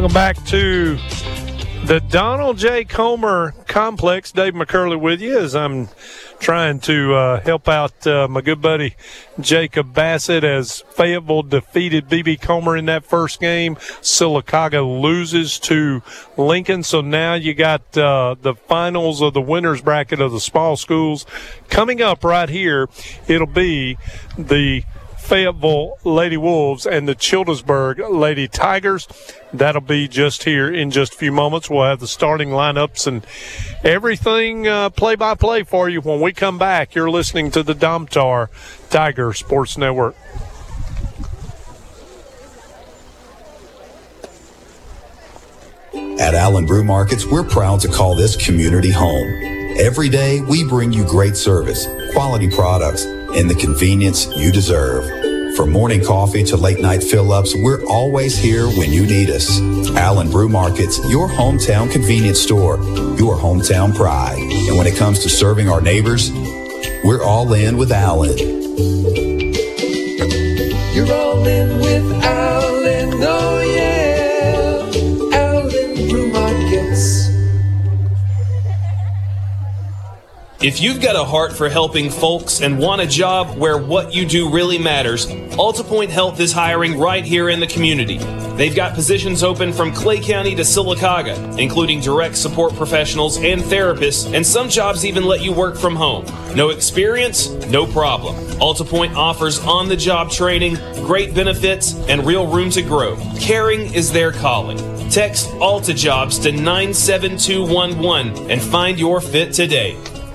Welcome back to the Donald J. Comer Complex. Dave McCurley with you as I'm trying to help out my good buddy Jacob Bassett as Fayetteville defeated B.B. Comer in that first game. Sylacauga loses to Lincoln. So now you got the finals of the winners bracket of the small schools coming up right here. It'll be the Fayetteville Lady Wolves and the Childersburg Lady Tigers. That'll be just here in just a few moments. We'll have the starting lineups and everything play-by-play for you when we come back. You're listening to the Domtar Tiger Sports Network. At Allen Brew Markets, we're proud to call this community home. Every day, we bring you great service, quality products, and the convenience you deserve. From morning coffee to late night fill-ups, we're always here when you need us. Allen Brew Markets, your hometown convenience store, your hometown pride. And when it comes to serving our neighbors, we're all in with Allen. You're all in with Allen, oh yeah, Allen Brew Markets. If you've got a heart for helping folks and want a job where what you do really matters, AltaPoint Health is hiring right here in the community. They've got positions open from Clay County to Sylacauga, including direct support professionals and therapists, and some jobs even let you work from home. No experience? No problem. AltaPoint offers on-the-job training, great benefits, and real room to grow. Caring is their calling. Text AltaJobs to 97211 and find your fit today.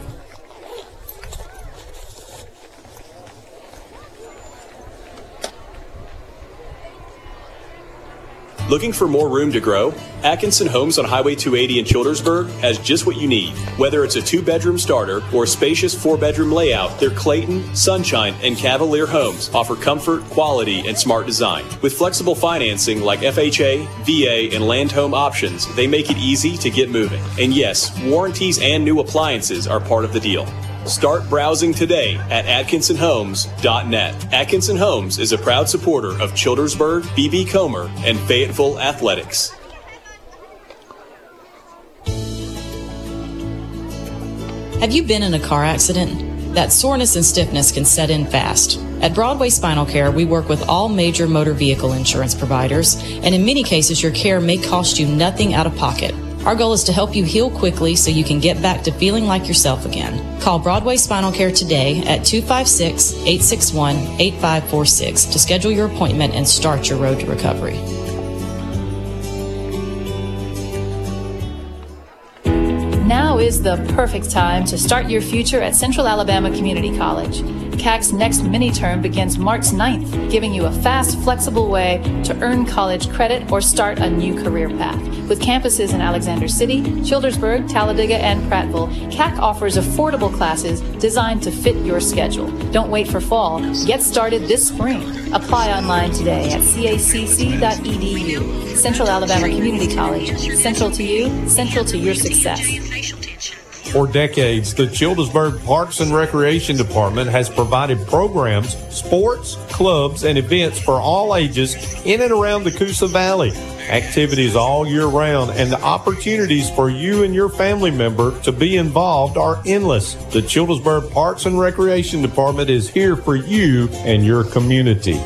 Looking for more room to grow? Atkinson Homes on Highway 280 in Childersburg has just what you need. Whether it's a 2-bedroom starter or a spacious 4-bedroom layout, their Clayton, Sunshine, and Cavalier homes offer comfort, quality, and smart design. With flexible financing like FHA, VA, and land home options, they make it easy to get moving. And yes, warranties and new appliances are part of the deal. Start browsing today at AtkinsonHomes.net. Atkinson Homes is a proud supporter of Childersburg, B.B. Comer, and Fayetteville athletics. Have you been in a car accident? That soreness and stiffness can set in fast. At Broadway Spinal Care, we work with all major motor vehicle insurance providers, and in many cases, your care may cost you nothing out of pocket. Our goal is to help you heal quickly so you can get back to feeling like yourself again. Call Broadway Spinal Care today at 256-861-8546 to schedule your appointment and start your road to recovery. Now is the perfect time to start your future at Central Alabama Community College. CAC's next mini-term begins March 9th, giving you a fast, flexible way to earn college credit or start a new career path. With campuses in Alexander City, Childersburg, Talladega, and Prattville, CAC offers affordable classes designed to fit your schedule. Don't wait for fall. Get started this spring. Apply online today at cacc.edu. Central Alabama Community College. Central to you, central to your success. For decades, the Childersburg Parks and Recreation Department has provided programs, sports, clubs, and events for all ages in and around the Coosa Valley. Activities all year round, and the opportunities for you and your family member to be involved are endless. The Childersburg Parks and Recreation Department is here for you and your community.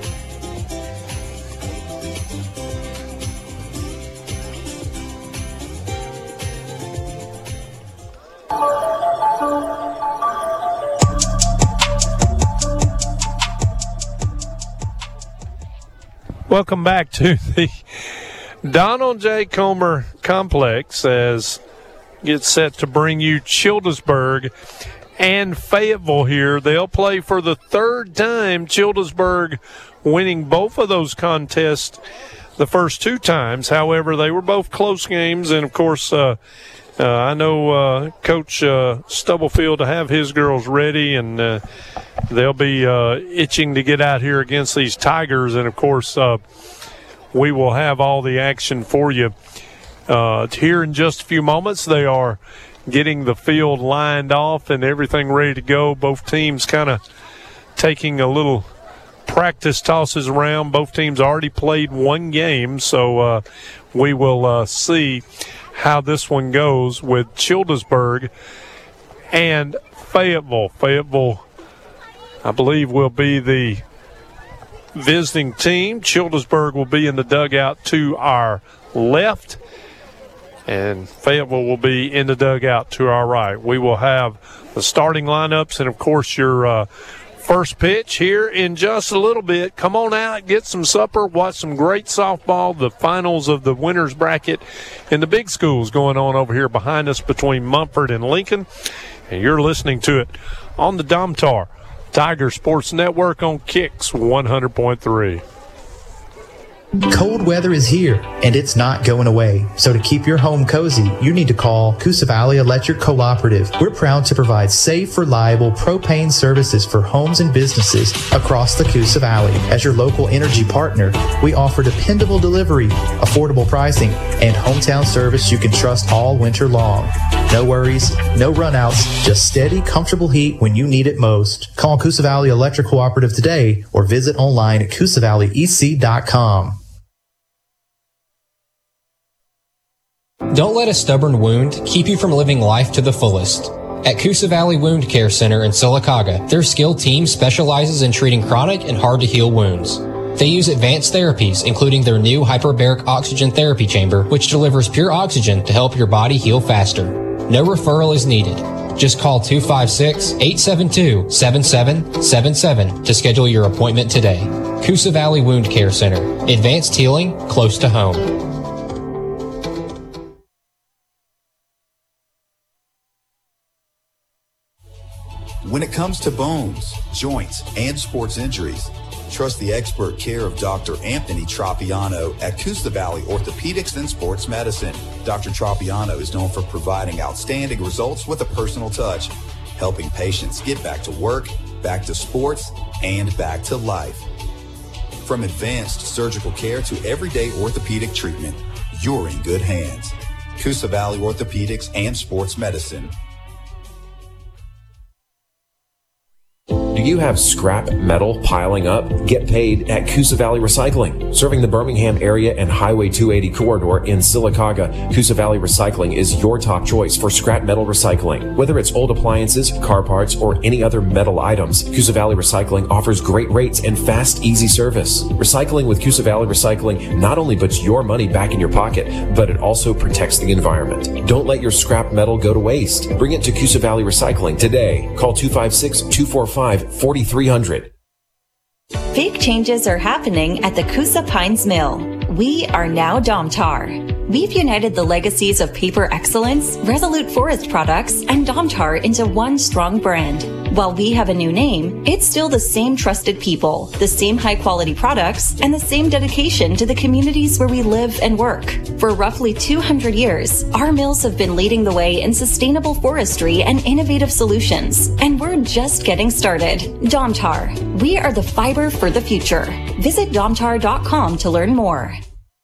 Welcome back to the Donald J. Comer Complex as gets set to bring you Childersburg and Fayetteville here. They'll play for the third time, Childersburg winning both of those contests the first two times. However, they were both close games, and, of course, I know Coach Stubblefield to have his girls ready, and they'll be itching to get out here against these Tigers. And, of course, we will have all the action for you here in just a few moments. They are getting the field lined off and everything ready to go. Both teams kind of taking a little practice tosses around. Both teams already played one game, so we will see how this one goes with Childersburg and Fayetteville. Fayetteville, I believe, will be the visiting team. Childersburg will be in the dugout to our left, and Fayetteville will be in the dugout to our right. We will have the starting lineups and, of course, your first pitch here in just a little bit. Come on out, get some supper, watch some great softball. The finals of the winners bracket in the big schools going on over here behind us between Mumford and Lincoln. And you're listening to it on the Domtar Tiger Sports Network on Kicks 100.3. Cold weather is here, and it's not going away. So to keep your home cozy, you need to call Coosa Valley Electric Cooperative. We're proud to provide safe, reliable propane services for homes and businesses across the Coosa Valley. As your local energy partner, we offer dependable delivery, affordable pricing, and hometown service you can trust all winter long. No worries, no runouts, just steady, comfortable heat when you need it most. Call Coosa Valley Electric Cooperative today or visit online at CoosaValleyEC.com. Don't let a stubborn wound keep you from living life to the fullest. At Coosa Valley Wound Care Center in Sylacauga, their skilled team specializes in treating chronic and hard-to-heal wounds. They use advanced therapies, including their new hyperbaric oxygen therapy chamber, which delivers pure oxygen to help your body heal faster. No referral is needed. Just call 256-872-7777 to schedule your appointment today. Coosa Valley Wound Care Center. Advanced healing close to home. When it comes to bones, joints, and sports injuries, trust the expert care of Dr. Anthony Tropiano at Coosa Valley Orthopedics and Sports Medicine. Dr. Tropiano is known for providing outstanding results with a personal touch, helping patients get back to work, back to sports, and back to life. From advanced surgical care to everyday orthopedic treatment, you're in good hands. Coosa Valley Orthopedics and Sports Medicine. Do you have scrap metal piling up? Get paid at Coosa Valley Recycling. Serving the Birmingham area and Highway 280 corridor in Sylacauga, Coosa Valley Recycling is your top choice for scrap metal recycling. Whether it's old appliances, car parts, or any other metal items, Coosa Valley Recycling offers great rates and fast, easy service. Recycling with Coosa Valley Recycling not only puts your money back in your pocket, but it also protects the environment. Don't let your scrap metal go to waste. Bring it to Coosa Valley Recycling today. Call 256-245-4300. Big changes are happening at the Coosa Pines Mill. We are now Domtar. We've united the legacies of Paper Excellence, Resolute Forest Products, and Domtar into one strong brand. While we have a new name, it's still the same trusted people, the same high-quality products, and the same dedication to the communities where we live and work. For roughly 200 years, our mills have been leading the way in sustainable forestry and innovative solutions, and we're just getting started. Domtar. We are the fiber for the future. Visit domtar.com to learn more.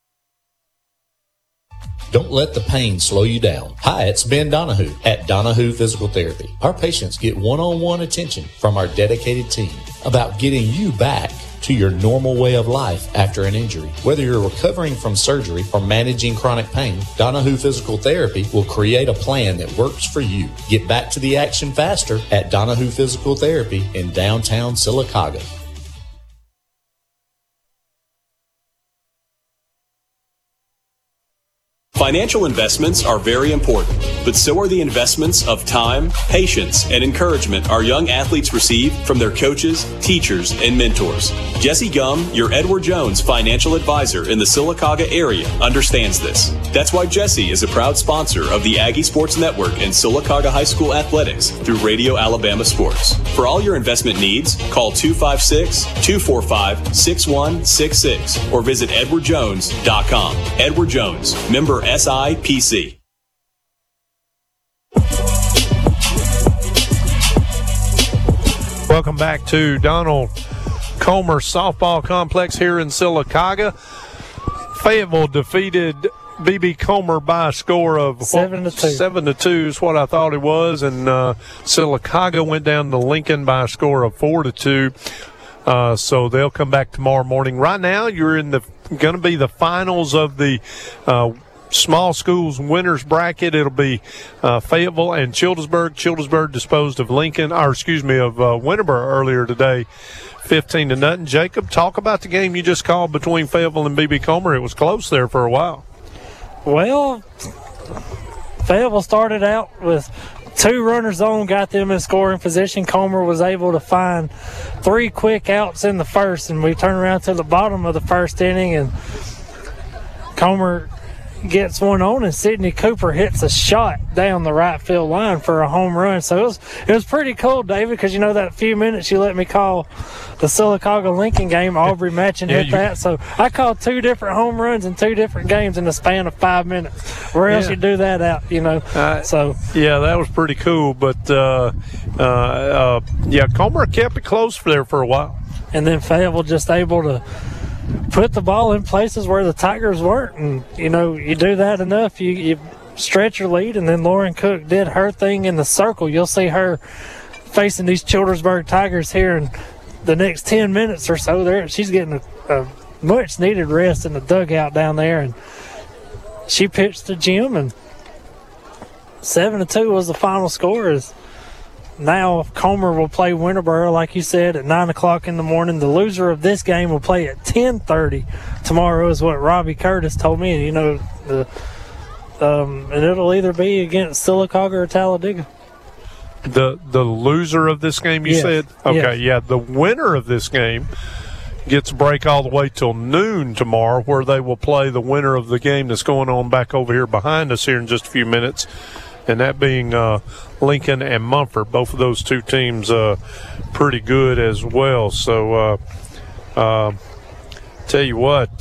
Don't let the pain slow you down. Hi, it's Ben Donahue at Donahue Physical Therapy. Our patients get one-on-one attention from our dedicated team about getting you back to your normal way of life after an injury. Whether you're recovering from surgery or managing chronic pain, Donahue Physical Therapy will create a plan that works for you. Get back to the action faster at Donahue Physical Therapy in downtown Sylacauga. Financial investments are very important, but so are the investments of time, patience, and encouragement our young athletes receive from their coaches, teachers, and mentors. Jesse Gum, your Edward Jones financial advisor in the Sylacauga area, understands this. That's why Jesse is a proud sponsor of the Aggie Sports Network and Sylacauga High School Athletics through Radio Alabama Sports. For all your investment needs, call 256-245-6166 or visit edwardjones.com. Edward Jones, member SIPC. Welcome back to Donald Comer Softball Complex here in Sylacauga. Fayetteville defeated B.B. Comer by a score of 7-2. 7-2 is what I thought it was, and Sylacauga went down to Lincoln by a score of 4-2. So they'll come back tomorrow morning. Right now, you're in going to be the finals of the small schools winners bracket. It'll be Fayetteville and Childersburg. Childersburg disposed of Winterboro earlier today, 15-0. Jacob, talk about the game you just called between Fayetteville and B.B. Comer. It was close there for a while. Well, Fayetteville started out with 2 runners on, got them in scoring position. Comer was able to find 3 quick outs in the first, and we turned around to the bottom of the first inning, and Comer gets one on, and Sydney Cooper hits a shot down the right field line for a home run. So it was pretty cool, David, because you know that few minutes you let me call the Sylacauga-Lincoln game, Aubrey Matchin hit that. So I called 2 different home runs in 2 different games in the span of 5 minutes. Where else you do that out, you know? Yeah, that was pretty cool. But, Comer kept it close for a while. And then Fayetteville just able to put the ball in places where the Tigers weren't. And, you know, you do that enough, you stretch your lead. And then Lauren Cook did her thing in the circle. You'll see her facing these Childersburg Tigers here in the next 10 minutes or so. There, she's getting a much-needed rest in the dugout down there. And she pitched to Jim, and 7-2 was the final score. Now Comer will play Winterboro, like you said, at 9 o'clock in the morning. The loser of this game will play at 10:30 tomorrow, is what Robbie Curtis told me. You know, and it'll either be against Sylacauga or Talladega. The loser of this game, you said? Okay, yeah. The winner of this game gets a break all the way till noon tomorrow, where they will play the winner of the game that's going on back over here behind us here in just a few minutes, and that being Lincoln and Mumford. Both of those 2 teams pretty good as well. So tell you what,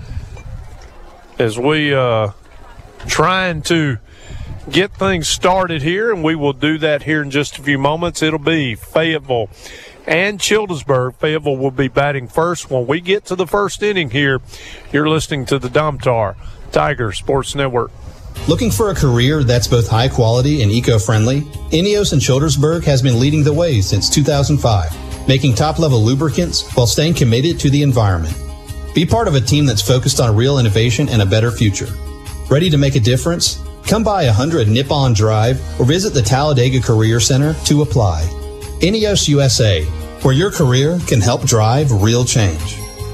as we trying to get things started here, and we will do that here in just a few moments. It'll be Fayetteville and Childersburg. Fayetteville will be batting first. When we get to the first inning here, you're listening to the Domtar Tiger Sports Network. Looking for a career that's both high quality and eco-friendly? INEOS in Childersburg has been leading the way since 2005, making top-level lubricants while staying committed to the environment. Be part of a team that's focused on real innovation and a better future. Ready to make a difference? Come by 100 Nippon Drive or visit the Talladega Career Center to apply. INEOS USA, where your career can help drive real change.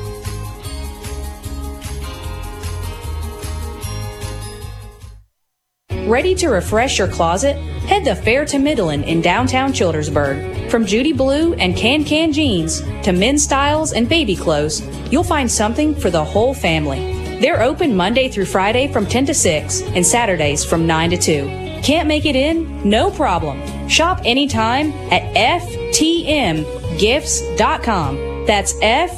Ready to refresh your closet? Head to Fair to Midland in downtown Childersburg. From Judy Blue and Can jeans to men's styles and baby clothes, you'll find something for the whole family. They're open Monday through Friday from 10 to 6 and Saturdays from 9 to 2. Can't make it in? No problem. Shop anytime at ftmgifts.com. That's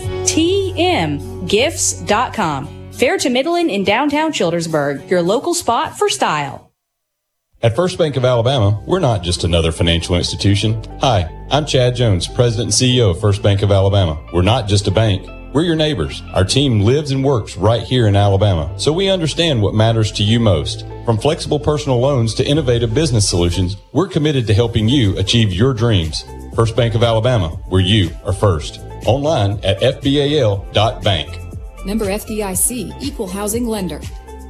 ftmgifts.com. Fair to Midland in downtown Childersburg, your local spot for style. At First Bank of Alabama, we're not just another financial institution. Hi, I'm Chad Jones, President and CEO of First Bank of Alabama. We're not just a bank. We're your neighbors. Our team lives and works right here in Alabama, so we understand what matters to you most. From flexible personal loans to innovative business solutions, we're committed to helping you achieve your dreams. First Bank of Alabama, where you are first. Online at fbal.bank. Member FDIC, Equal Housing Lender.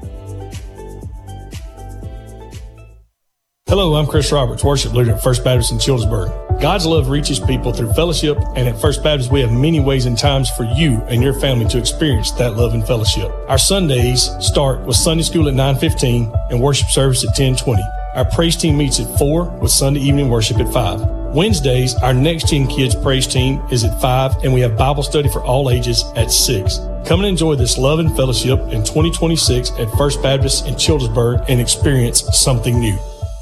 Hello, I'm Chris Roberts, worship leader at First Baptist in Childersburg. God's love reaches people through fellowship, and at First Baptist we have many ways and times for you and your family to experience that love and fellowship. Our Sundays start with Sunday school at 9:15 and worship service at 10:20. Our praise team meets at 4 with Sunday evening worship at 5. Wednesdays, our Next 10 Kids praise team is at 5, and we have Bible study for all ages at 6. Come and enjoy this love and fellowship in 2026 at First Baptist in Childersburg and experience something new.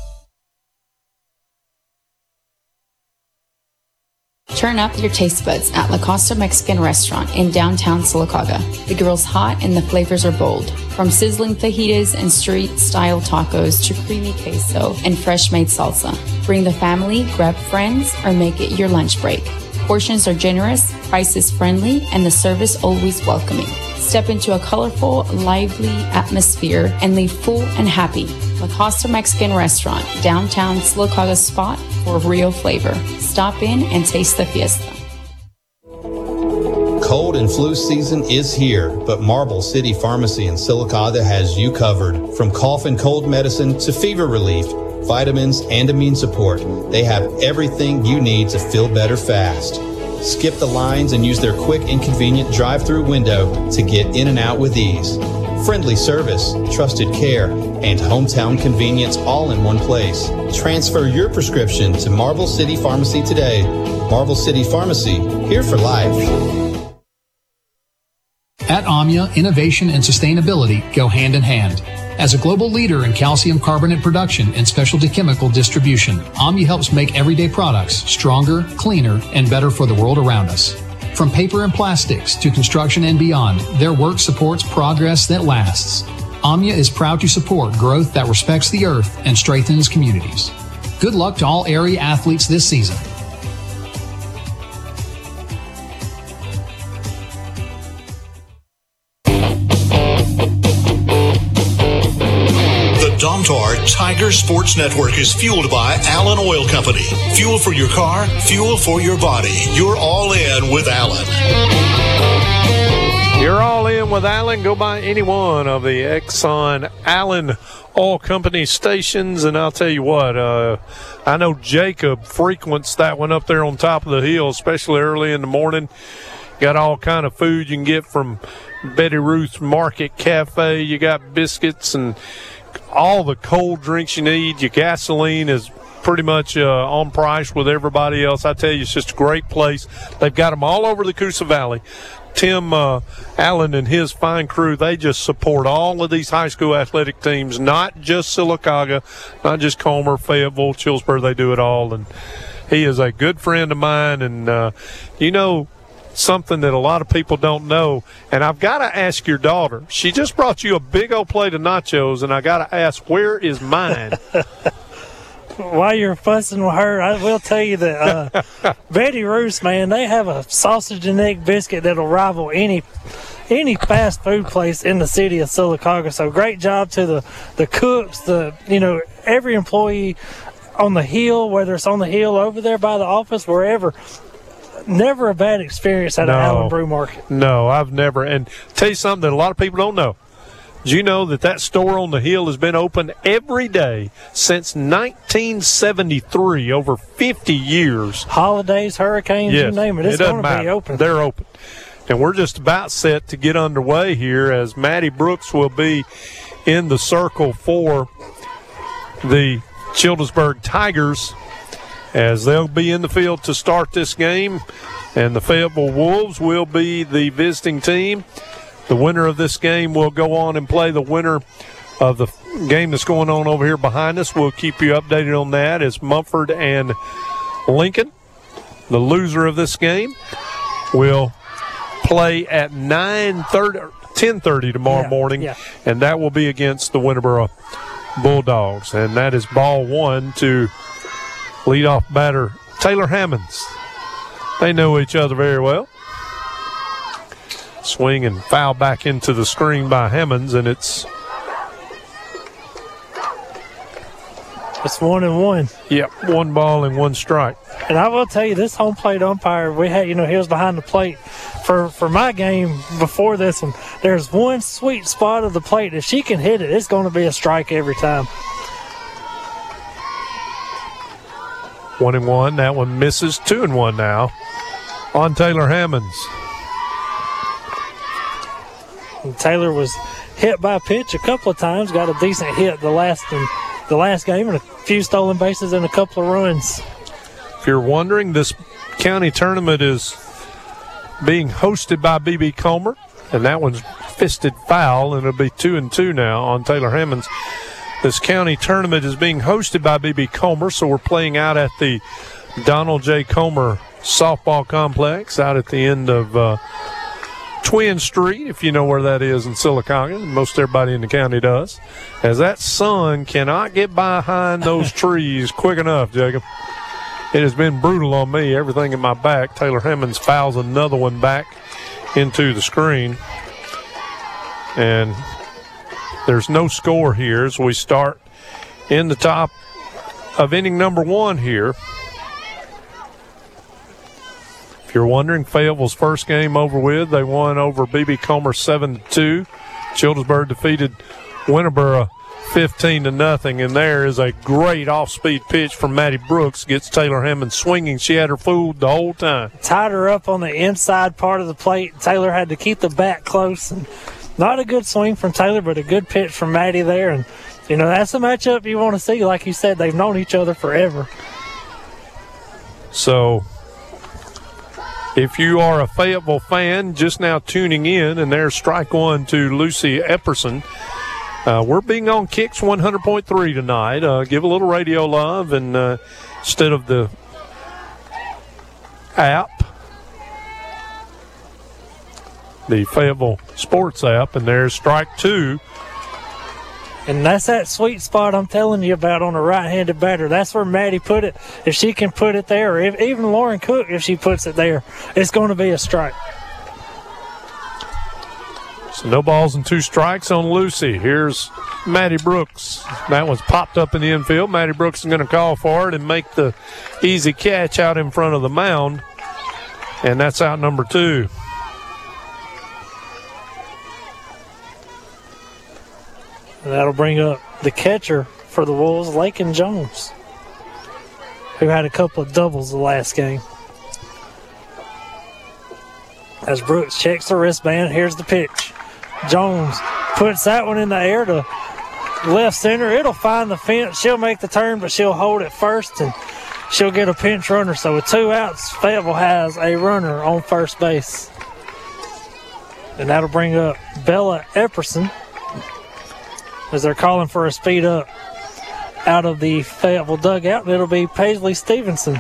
Turn up your taste buds at La Costa Mexican Restaurant in downtown Sylacauga. The grill's hot and the flavors are bold. From sizzling fajitas and street-style tacos to creamy queso and fresh-made salsa. Bring the family, grab friends, or make it your lunch break. Portions are generous, prices friendly, and the service always welcoming. Step into a colorful, lively atmosphere and leave full and happy. La Costa Mexican Restaurant, downtown Sylacauga spot for real flavor. Stop in and taste the fiesta. Cold and flu season is here, but Marble City Pharmacy in Sylacauga has you covered. From cough and cold medicine to fever relief, vitamins, and immune support, they have everything you need to feel better fast. Skip the lines and use their quick and convenient drive-through window to get in and out with ease. Friendly service, trusted care, and hometown convenience all in one place. Transfer your prescription to Marble City Pharmacy today. Marble City Pharmacy, here for life. At AMIA, innovation and sustainability go hand in hand. As a global leader in calcium carbonate production and specialty chemical distribution, AMIA helps make everyday products stronger, cleaner, and better for the world around us. From paper and plastics to construction and beyond, their work supports progress that lasts. AMIA is proud to support growth that respects the earth and strengthens communities. Good luck to all area athletes this season. Domtar Tiger Sports Network is fueled by Allen Oil Company. Fuel for your car, fuel for your body. You're all in with Allen. You're all in with Allen. Go by any one of the Exxon Allen Oil Company stations, and I'll tell you what, I know Jacob frequents that one up there on top of the hill, especially early in the morning. Got all kind of food you can get from Betty Ruth's Market Cafe. You got biscuits and all the cold drinks you need. Your gasoline is pretty much on price with everybody else. I tell you, it's just a great place. They've got them all over the Coosa Valley. Tim Allen and his fine crew, they just support all of these high school athletic teams, not just Sylacauga, not just Comer, Fayetteville, Childersburg. They do it all. And he is a good friend of mine. And, you know, something that a lot of people don't know, and I've got to ask your daughter. She just brought you a big old plate of nachos, and I got to ask, where is mine? While you're fussing with her, I will tell you that Betty Ruth's, man, they have a sausage and egg biscuit that'll rival any fast food place in the city of Sylacauga. So great job to the cooks, every employee on the hill, whether it's on the hill over there by the office, wherever. Never a bad experience at an Allen Brew Market. No, I've never. And tell you something that a lot of people don't know. Do you know that store on the hill has been open every day since 1973, over 50 years? Holidays, hurricanes, yes, you name it. It's going to be open. They're open. And we're just about set to get underway here as Maddie Brooks will be in the circle for the Childersburg Tigers, as they'll be in the field to start this game, and the Fayetteville Wolves will be the visiting team. The winner of this game will go on and play the winner of the game that's going on over here behind us. We'll keep you updated on that. It's Mumford and Lincoln. The loser of this game will play at 10:30 tomorrow morning, and that will be against the Winterboro Bulldogs. And that is ball one to leadoff batter Taylor Hammonds. They know each other very well. Swing and foul back into the screen by Hammonds, and it's 1-1. Yep, 1 ball and 1 strike. And I will tell you, this home plate umpire, we had, he was behind the plate for my game before this one. There's one sweet spot of the plate. If she can hit it, it's going to be a strike every time. 1-1. That one misses. 2-1 now on Taylor Hammonds. And Taylor was hit by a pitch a couple of times. Got a decent hit the last game, and a few stolen bases and a couple of runs. If you're wondering, this county tournament is being hosted by B.B. Comer, and that one's fisted foul, and it'll be 2-2 now on Taylor Hammonds. This county tournament is being hosted by B.B. Comer, so we're playing out at the Donald J. Comer Softball Complex out at the end of Twin Street, if you know where that is in Sylacauga. Most everybody in the county does. As that sun cannot get behind those trees quick enough, Jacob. It has been brutal on me, everything in my back. Taylor Hammonds fouls another one back into the screen. And there's no score here as we start in the top of inning number 1 here. If you're wondering, Fayetteville's first game over with. They won over B.B. Comer 7-2. Childersburg defeated Winterboro 15-0, and there is a great off-speed pitch from Maddie Brooks. Gets Taylor Hammond swinging. She had her fooled the whole time. Tied her up on the inside part of the plate. Taylor had to keep the bat close. And not a good swing from Taylor, but a good pitch from Maddie there. And, you know, that's a matchup you want to see. Like you said, they've known each other forever. So if you are a Fayetteville fan just now tuning in, and there's strike one to Lucy Epperson. We're being on Kicks 100.3 tonight. Give a little radio love, and instead of the app, the Fayetteville Sports app, and there's strike two. And that's that sweet spot I'm telling you about on a right-handed batter. That's where Maddie put it. If she can put it there, or even Lauren Cook, if she puts it there, it's going to be a strike. So no balls and 2 strikes on Lucy. Here's Maddie Brooks. That one's popped up in the infield. Maddie Brooks is going to call for it and make the easy catch out in front of the mound. And that's out number 2. And that'll bring up the catcher for the Wolves, Lakin Jones, who had a couple of doubles the last game. As Brooks checks the wristband, here's the pitch. Jones puts that one in the air to left center. It'll find the fence. She'll make the turn, but she'll hold it first, and she'll get a pinch runner. So with 2 outs, Fayetteville has a runner on first base. And that'll bring up Bella Epperson as they're calling for a speed up out of the Fayetteville dugout. It'll be Paisley Stevenson.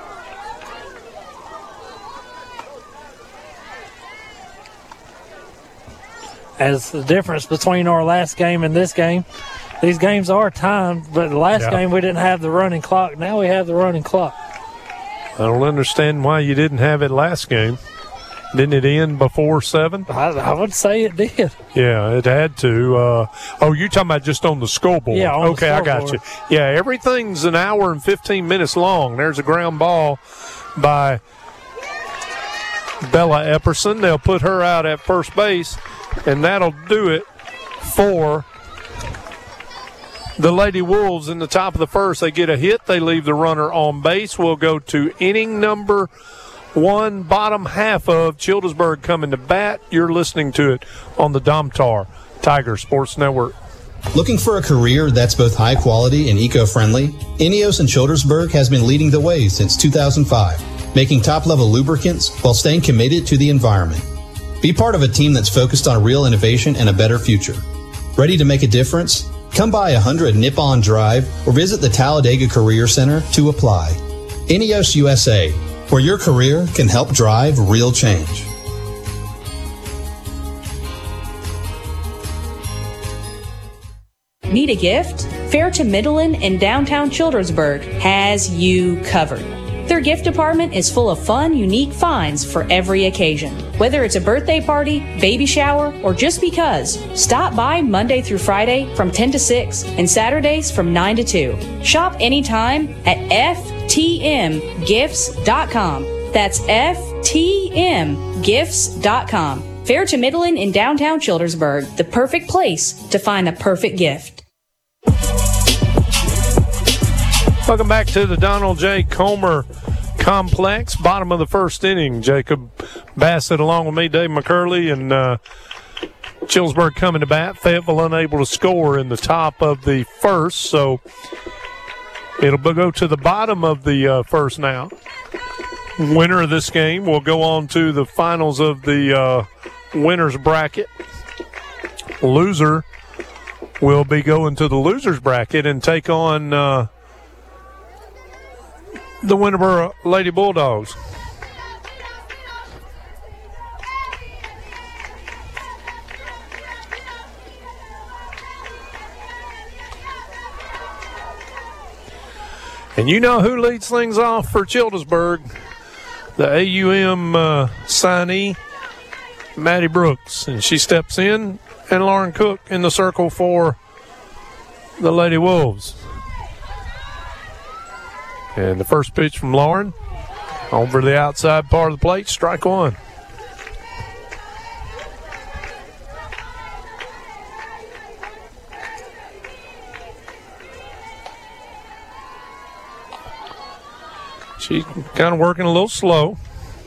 As the difference between our last game and this game, these games are timed, but the last game we didn't have the running clock. Now we have the running clock. I don't understand why you didn't have it last game. Didn't it end before 7? I would say it did. Yeah, it had to. You're talking about just on the scoreboard. Yeah, on okay, the I got you. Yeah, everything's an hour and 15 minutes long. There's a ground ball by Bella Epperson. They'll put her out at first base, and that'll do it for the Lady Wolves. In the top of the first, they get a hit. They leave the runner on base. We'll go to inning number 1, bottom half of Childersburg coming to bat. You're listening to it on the Domtar Tiger Sports Network. Looking for a career that's both high quality and eco-friendly? Ineos in Childersburg has been leading the way since 2005, making top-level lubricants while staying committed to the environment. Be part of a team that's focused on real innovation and a better future. Ready to make a difference? Come by 100 Nippon Drive or visit the Talladega Career Center to apply. Ineos USA, where your career can help drive real change. Need a gift? Fair to Midland in downtown Childersburg has you covered. Their gift department is full of fun, unique finds for every occasion. Whether it's a birthday party, baby shower, or just because, stop by Monday through Friday from 10 to 6 and Saturdays from 9 to 2. Shop anytime at ftmgifts.com. That's ftmgifts.com. Fair to Midland in downtown Childersburg, the perfect place to find the perfect gift. Welcome back to the Donald J. Comer Complex. Bottom of the first inning. Jacob Bassett along with me, Dave McCurley, and Childersburg coming to bat. Fayetteville unable to score in the top of the first, so it'll go to the bottom of the first now. Winner of this game will go on to the finals of the winner's bracket. Loser will be going to the loser's bracket and take on the Winterboro Lady Bulldogs. And you know who leads things off for Childersburg? The AUM signee, Maddie Brooks. And she steps in, and Lauren Cook in the circle for the Lady Wolves. And the first pitch from Lauren Over the outside part of the plate, strike one. She's kind of working a little slow.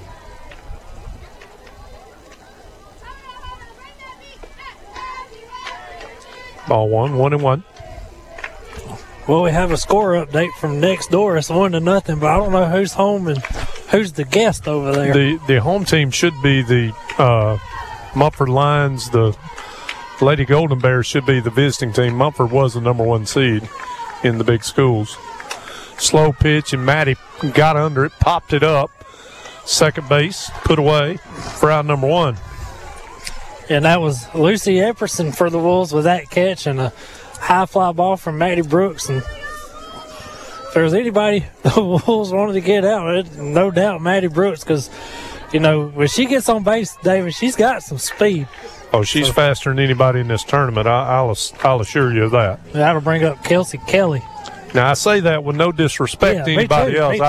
Ball 1-1. Well, we have a score update from next door. It's 1-0, but I don't know who's home and who's the guest over there. The home team should be the Mumford Lions. The Lady Golden Bears should be the visiting team. Mumford was the number 1 seed in the big schools. Slow pitch, and Maddie got under it, popped it up. Second base, put away for out number 1. And that was Lucy Epperson for the Wolves with that catch and a high fly ball from Maddie Brooks. And if there was anybody the Wolves wanted to get out, no doubt Maddie Brooks, because, when she gets on base, David, she's got some speed. Oh, she's faster than anybody in this tournament. I'll assure you of that. That'll bring up Kelsey Kelly. Now, I say that with no disrespect to anybody else.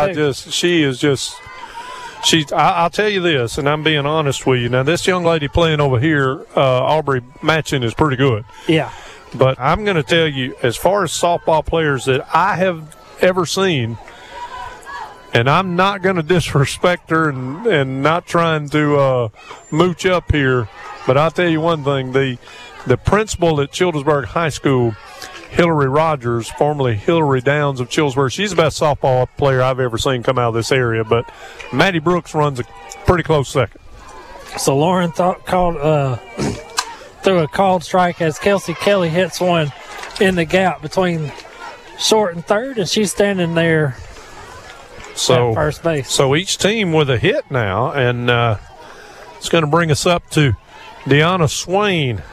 I'll tell you this, and I'm being honest with you. Now, this young lady playing over here, Aubrey Matchin, is pretty good. Yeah. But I'm going to tell you, as far as softball players that I have ever seen, and I'm not going to disrespect her and not trying to mooch up here, but I'll tell you one thing. The principal at Childersburg High School, Hillary Rogers, formerly Hillary Downs of Childersburg. She's the best softball player I've ever seen come out of this area, but Maddie Brooks runs a pretty close second. So Lauren threw a called strike as Kelsey Kelly hits one in the gap between short and third, and she's standing there at first base. So each team with a hit now, and it's going to bring us up to Deanna Swain.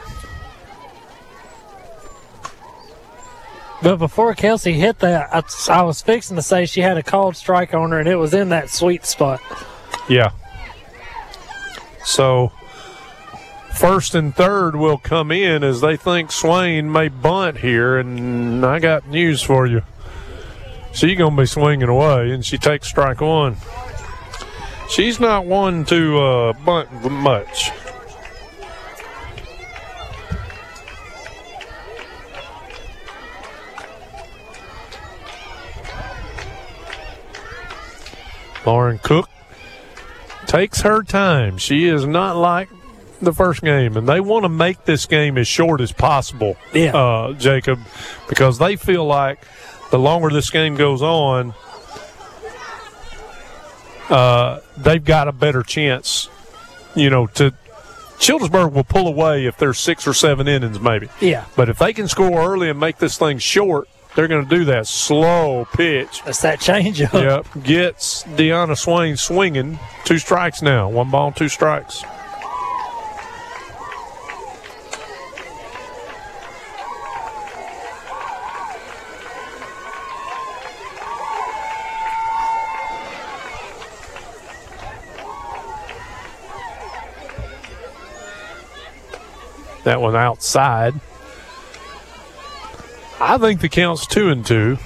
But before Kelsey hit that, I was fixing to say she had a called strike on her, and it was in that sweet spot. Yeah. So first and third will come in as they think Swain may bunt here, and I got news for you. She's going to be swinging away, and she takes strike one. She's not one to bunt much. Lauren Cook takes her time. She is not like the first game, and they want to make this game as short as possible, Jacob, because they feel like the longer this game goes on, they've got a better chance, to Childersburg will pull away if there's 6 or 7 innings maybe. Yeah. But if they can score early and make this thing short, they're going to do that slow pitch. That's that changeup. Yep. Gets Deanna Swain swinging. 2 strikes now. 1 ball, 2 strikes. That one outside. I think the count's 2-2.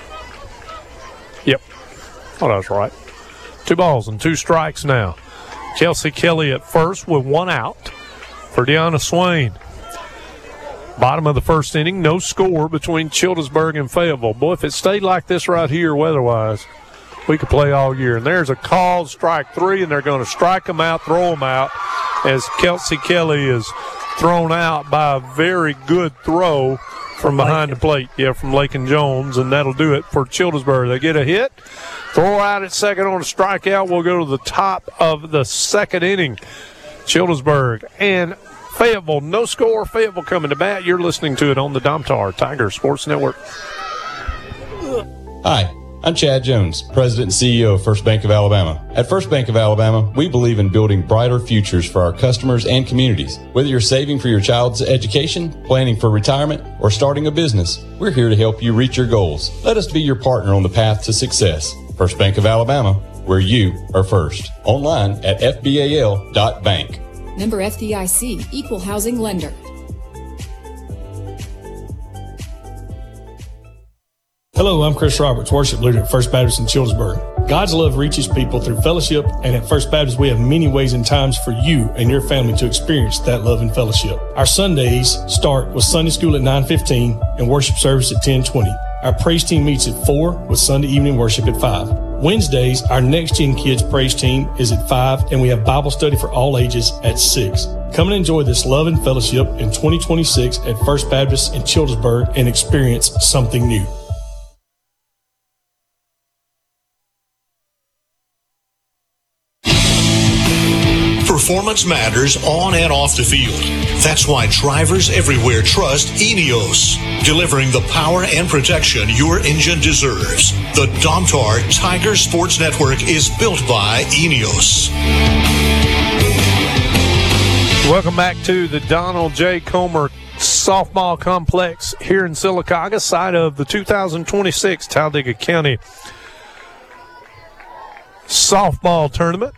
Yep. Oh, that's right. 2 balls and 2 strikes now. Kelsey Kelly at first with 1 out for Deanna Swain. Bottom of the first inning, no score between Childersburg and Fayetteville. Boy, if it stayed like this right here weather-wise, we could play all year. And there's a called strike 3, and they're going to strike them out, throw them out, as Kelsey Kelly is thrown out by a very good throw from behind the plate, from Lakin Jones, and that'll do it for Childersburg. They get a hit, throw out at second on a strikeout. We'll go to the top of the second inning. Childersburg and Fayetteville, no score. Fayetteville coming to bat. You're listening to it on the Domtar Tiger Sports Network. Hi, I'm Chad Jones, President and CEO of First Bank of Alabama. At First Bank of Alabama, we believe in building brighter futures for our customers and communities. Whether you're saving for your child's education, planning for retirement, or starting a business, we're here to help you reach your goals. Let us be your partner on the path to success. First Bank of Alabama, where you are first. Online at fbal.bank. Member FDIC, Equal Housing Lender. Hello, I'm Chris Roberts, worship leader at First Baptist in Childersburg. God's love reaches people through fellowship, and at First Baptist, we have many ways and times for you and your family to experience that love and fellowship. Our Sundays start with Sunday school at 9:15 and worship service at 10:20. Our praise team meets at 4 with Sunday evening worship at 5. Wednesdays, our Next Gen Kids praise team is at 5, and we have Bible study for all ages at 6. Come and enjoy this love and fellowship in 2026 at First Baptist in Childersburg and experience something new. Performance matters on and off the field. That's why drivers everywhere trust Eneos, delivering the power and protection your engine deserves. The Domtar Tiger Sports Network is built by Eneos. Welcome back to the Donald J. Comer Softball Complex here in Sylacauga, site of the 2026 Talladega County Softball Tournament.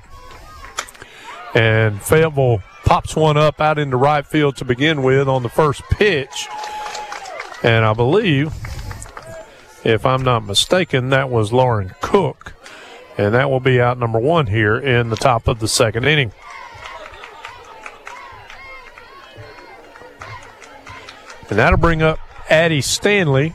And Fayetteville pops one up out into right field to begin with on the first pitch. And I believe, if I'm not mistaken, that was Lauren Cook. And that will be out number 1 here in the top of the second inning. And that'll bring up Addie Stanley.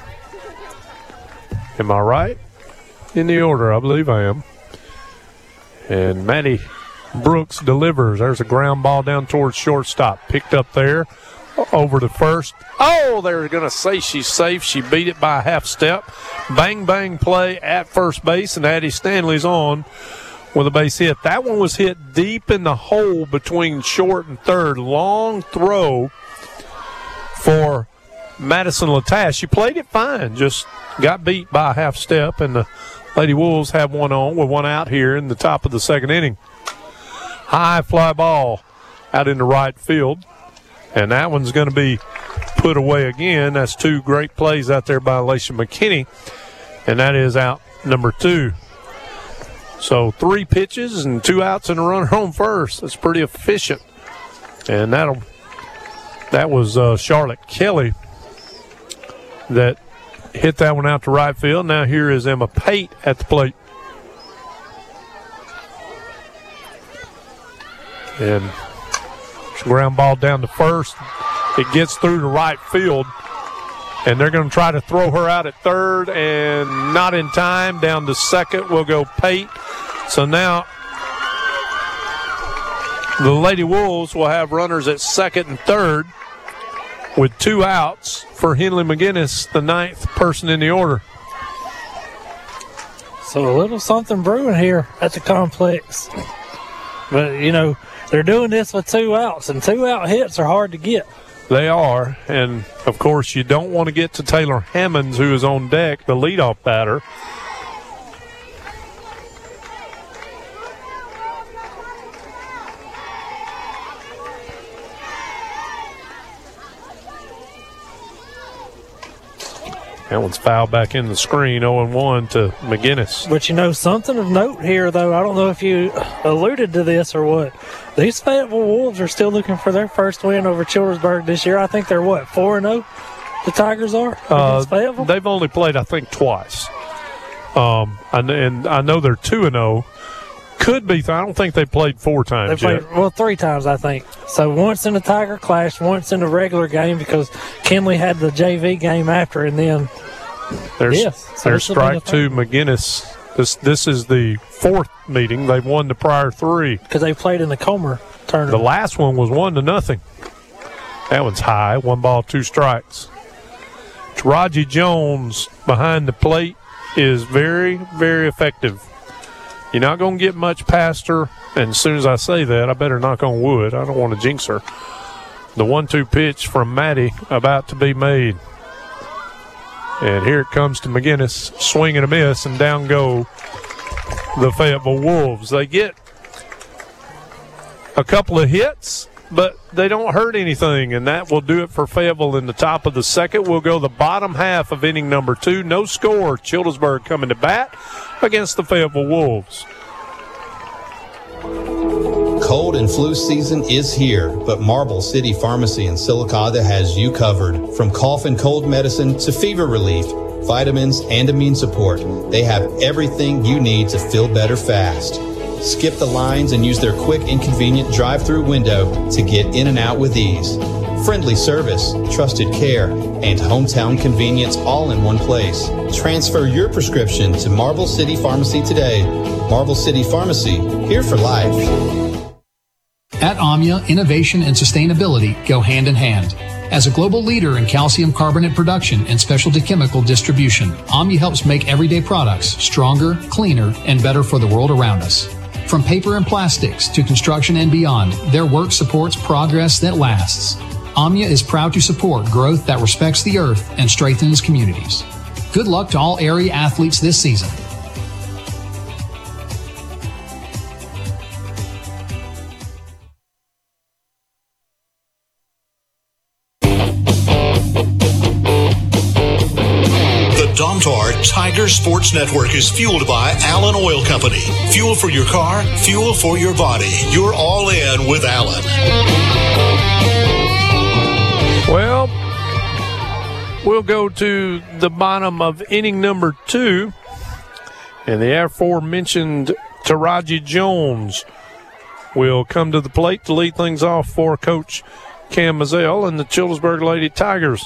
Am I right? In the order, I believe I am. And Maddie Brooks delivers. There's a ground ball down towards shortstop. Picked up there over to first. Oh, they're going to say she's safe. She beat it by a half step. Bang, bang play at first base, and Addie Stanley's on with a base hit. That one was hit deep in the hole between short and third. Long throw for Madison Latash. She played it fine, just got beat by a half step, and the Lady Wolves have one on with one out here in the top of the second inning. High fly ball out into right field, and that one's going to be put away again. That's 2 great plays out there by Alicia McKinney, and that is out number 2. So 3 pitches and 2 outs and a runner on first. That's pretty efficient. And that was Charlotte Kelly that hit that one out to right field. Now here is Emma Pate at the plate. And ground ball down to first. It gets through to right field. And they're going to try to throw her out at third, and not in time. Down to second will go Pate. So now the Lady Wolves will have runners at second and third with 2 outs for Henley McGinnis, the 9th person in the order. So a little something brewing here at the complex. But, you know, they're doing this with 2 outs, and 2-out hits are hard to get. They are, and, of course, you don't want to get to Taylor Hammonds, who is on deck, the leadoff batter. That one's fouled back in the screen, 0-1 to McGinnis. But, you know, something of note here, though, I don't know if you alluded to this or what. These Fayetteville Wolves are still looking for their first win over Childersburg this year. I think they're, 4-0? The Tigers are against Fayetteville? They've only played, I think, twice. And I know they're 2-0. Could be. I don't think they played 4 times yet. 3 times, I think. So once in the Tiger Clash, once in the regular game, because Kinley had the JV game after, and then there's strike 2 McGinnis. This is the 4th meeting. They've won the prior 3 because they played in the Comer tournament. The last one was 1-0. That one's high. 1 ball, 2 strikes. Taraji Jones behind the plate is very, very effective. You're not going to get much past her, and as soon as I say that, I better knock on wood. I don't want to jinx her. The 1-2 pitch from Maddie about to be made. And here it comes to McGinnis, swing and a miss, and down go the Fayetteville Wolves. They get a couple of hits, but they don't hurt anything, and that will do it for Fayetteville in the top of the second. We'll go the bottom half of inning number 2. No score. Childersburg coming to bat against the Fayetteville Wolves. Cold and flu season is here, but Marble City Pharmacy in Sylacauga has you covered. From cough and cold medicine to fever relief, vitamins, and immune support, they have everything you need to feel better fast. Skip the lines and use their quick and convenient drive-through window to get in and out with ease. Friendly service, trusted care, and hometown convenience all in one place. Transfer your prescription to Marble City Pharmacy today. Marble City Pharmacy, here for life. At AMIA, innovation and sustainability go hand in hand. As a global leader in calcium carbonate production and specialty chemical distribution, AMIA helps make everyday products stronger, cleaner, and better for the world around us. From paper and plastics to construction and beyond, their work supports progress that lasts. AMIA is proud to support growth that respects the earth and strengthens communities. Good luck to all area athletes this season. Domtar Tiger Sports Network is fueled by Allen Oil Company. Fuel for your car, fuel for your body. You're all in with Allen. Well, we'll go to the bottom of inning number 2. And the aforementioned Taraji Jones will come to the plate to lead things off for Coach Cam Mazzell and the Childersburg Lady Tigers.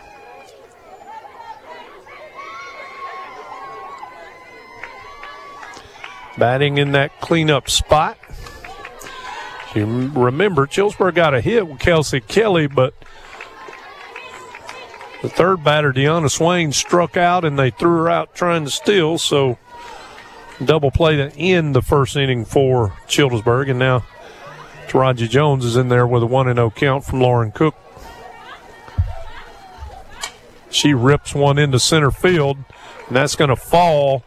Batting in that cleanup spot. You remember, Childersburg got a hit with Kelsey Kelly, but the third batter, Deanna Swain, struck out, and they threw her out trying to steal, so double play to end the first inning for Childersburg, and now Taraji Jones is in there with a 1-0 count from Lauren Cook. She rips one into center field, and that's going to fall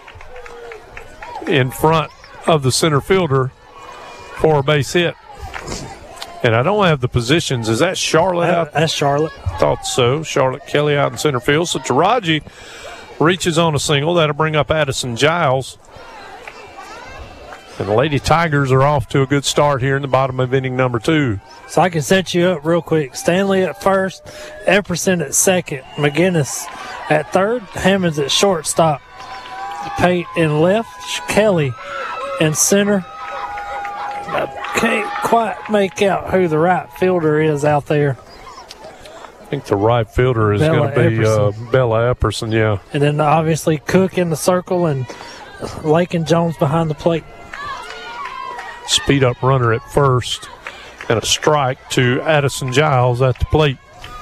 in front of the center fielder for a base hit. And I don't have the positions. Is that Charlotte out? That's Charlotte. Thought so. Charlotte Kelly out in center field. So Taraji reaches on a single. That'll bring up Addison Giles. And the Lady Tigers are off to a good start here in the bottom of inning number 2. So I can set you up real quick. Stanley at first, Epperson at second, McGinnis at third, Hammonds at shortstop, Pate in left, Kelly in center. I can't quite make out who the right fielder is out there. I think the right fielder is going to be Bella Epperson, yeah. And then obviously Cook in the circle and Lake and Jones behind the plate. Speed up runner at first and a strike to Addison Giles at the plate.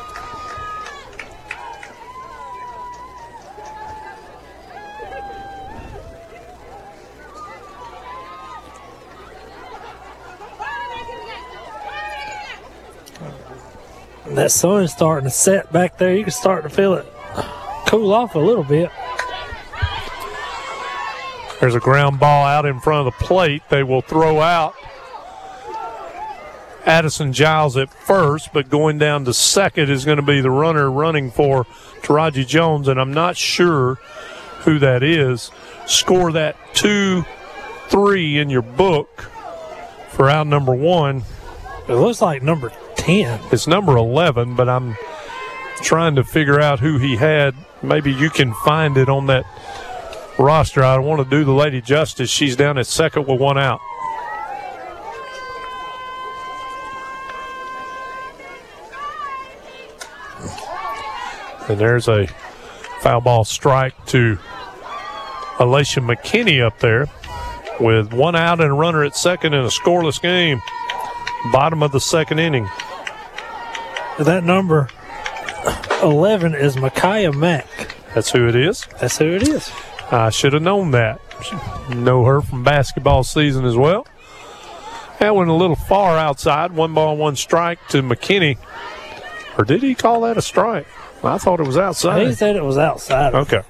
That sun is starting to set back there. You can start to feel it cool off a little bit. There's a ground ball out in front of the plate. They will throw out Addison Giles at first, but going down to second is going to be the runner running for Taraji Jones, and I'm not sure who that is. Score that 2-3 in your book for out number 1. It looks like number 10. It's number 11, but I'm trying to figure out who he had. Maybe you can find it on that roster. I don't want to do the lady justice. She's down at second with 1 out. And there's a foul ball strike to Alicia McKinney up there with 1 out and a runner at second in a scoreless game. Bottom of the second inning. That number 11 is Micaiah Mack. That's who it is? That's who it is. I should have known that. Know her from basketball season as well. That went a little far outside. 1 ball, 1 strike to McKinney. Or did he call that a strike? I thought it was outside. He said it was outside. Okay.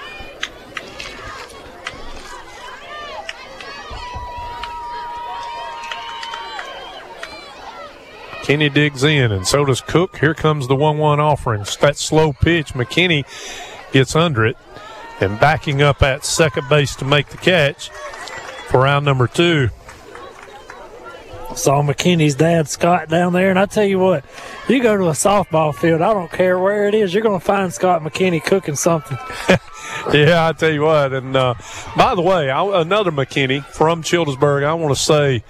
McKinney digs in, and so does Cook. Here comes the 1-1 offering. That slow pitch, McKinney gets under it, and backing up at second base to make the catch for round number 2. Saw McKinney's dad, Scott, down there. And I tell you what, you go to a softball field, I don't care where it is, you're going to find Scott McKinney cooking something. Yeah, I tell you what. And by the way, another McKinney from Childersburg, I want to say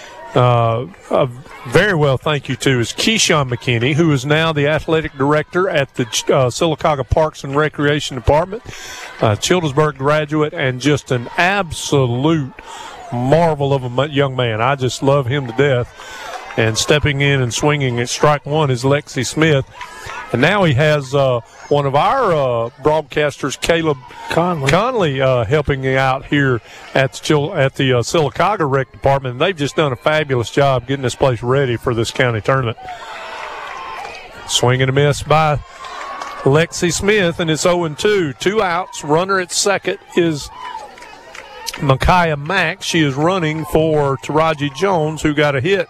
very well thank you to is Keyshawn McKinney, who is now the athletic director at the Sylacauga Parks and Recreation Department. Childersburg graduate and just an absolute marvel of a young man. I just love him to death. And stepping in and swinging at strike one is Lexi Smith. And now he has one of our broadcasters, Caleb Conley, helping out here at the Sylacauga Rec Department. And they've just done a fabulous job getting this place ready for this county tournament. Swing and a miss by Lexi Smith, and it's 0-2. 2 outs. Runner at second is Micaiah Mack. She is running for Taraji Jones, who got a hit.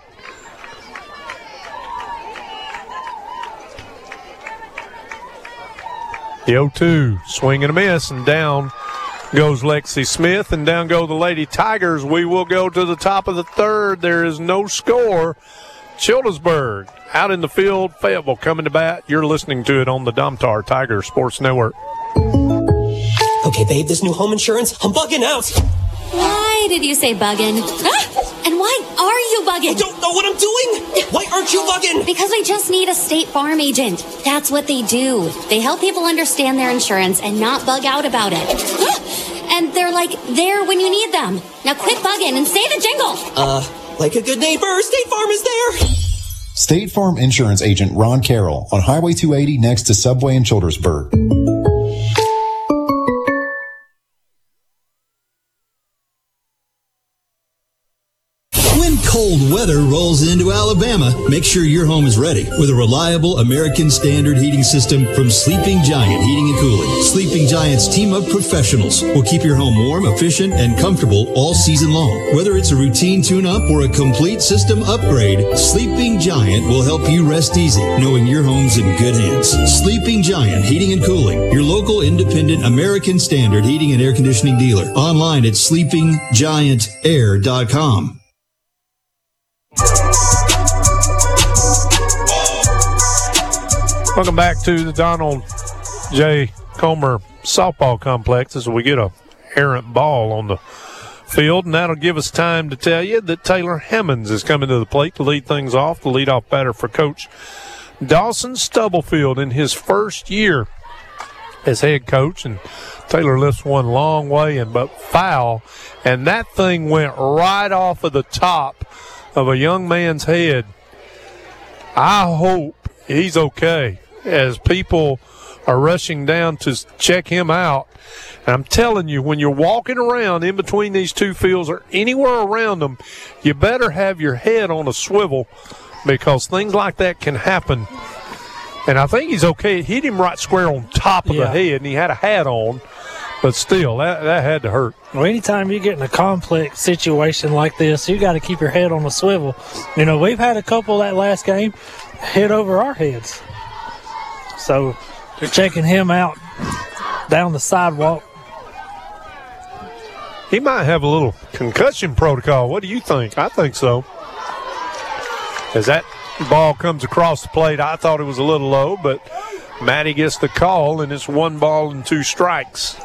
The 0-2, swing and a miss, and down goes Lexi Smith, and down go the Lady Tigers. We will go to the top of the third. There is no score. Childersburg out in the field. Fayetteville coming to bat. You're listening to it on the Domtar Tiger Sports Network. Okay, babe, this new home insurance, I'm bugging out. Why did you say bugging? And why are you bugging? I don't know what I'm doing. Why aren't you bugging? Because I just need a State Farm agent. That's what they do. They help people understand their insurance and not bug out about it. And they're like there when you need them. Now quit bugging and say the jingle. Like a good neighbor, State Farm is there. State Farm Insurance Agent Ron Carroll on Highway 280 next to Subway in Childersburg. Cold weather rolls into Alabama, make sure your home is ready with a reliable American Standard heating system from Sleeping Giant Heating and Cooling. Sleeping Giant's team of professionals will keep your home warm, efficient, and comfortable all season long. Whether it's a routine tune-up or a complete system upgrade, Sleeping Giant will help you rest easy, knowing your home's in good hands. Sleeping Giant Heating and Cooling, your local independent American Standard heating and air conditioning dealer. Online at sleepinggiantair.com. Welcome back to the Donald J. Comer softball complex as we get a errant ball on the field, and that'll give us time to tell you that Taylor Hemmons is coming to the plate to lead things off, the leadoff batter for Coach Dawson Stubblefield in his first year as head coach. And Taylor lifts one long way and but foul, and that thing went right off of the top of a young man's head. I hope he's okay as people are rushing down to check him out. And I'm telling you, when you're walking around in between these two fields or anywhere around them, you better have your head on a swivel because things like that can happen. And I think he's okay. It hit him right square on top of the head, and he had a hat on. But still, that had to hurt. Well, anytime you get in a complex situation like this, you got to keep your head on a swivel. You know, we've had a couple that last game hit over our heads. So they're checking him out down the sidewalk. He might have a little concussion protocol. What do you think? I think so. As that ball comes across the plate, I thought it was a little low, but Maddie gets the call, and it's 1 ball and 2 strikes.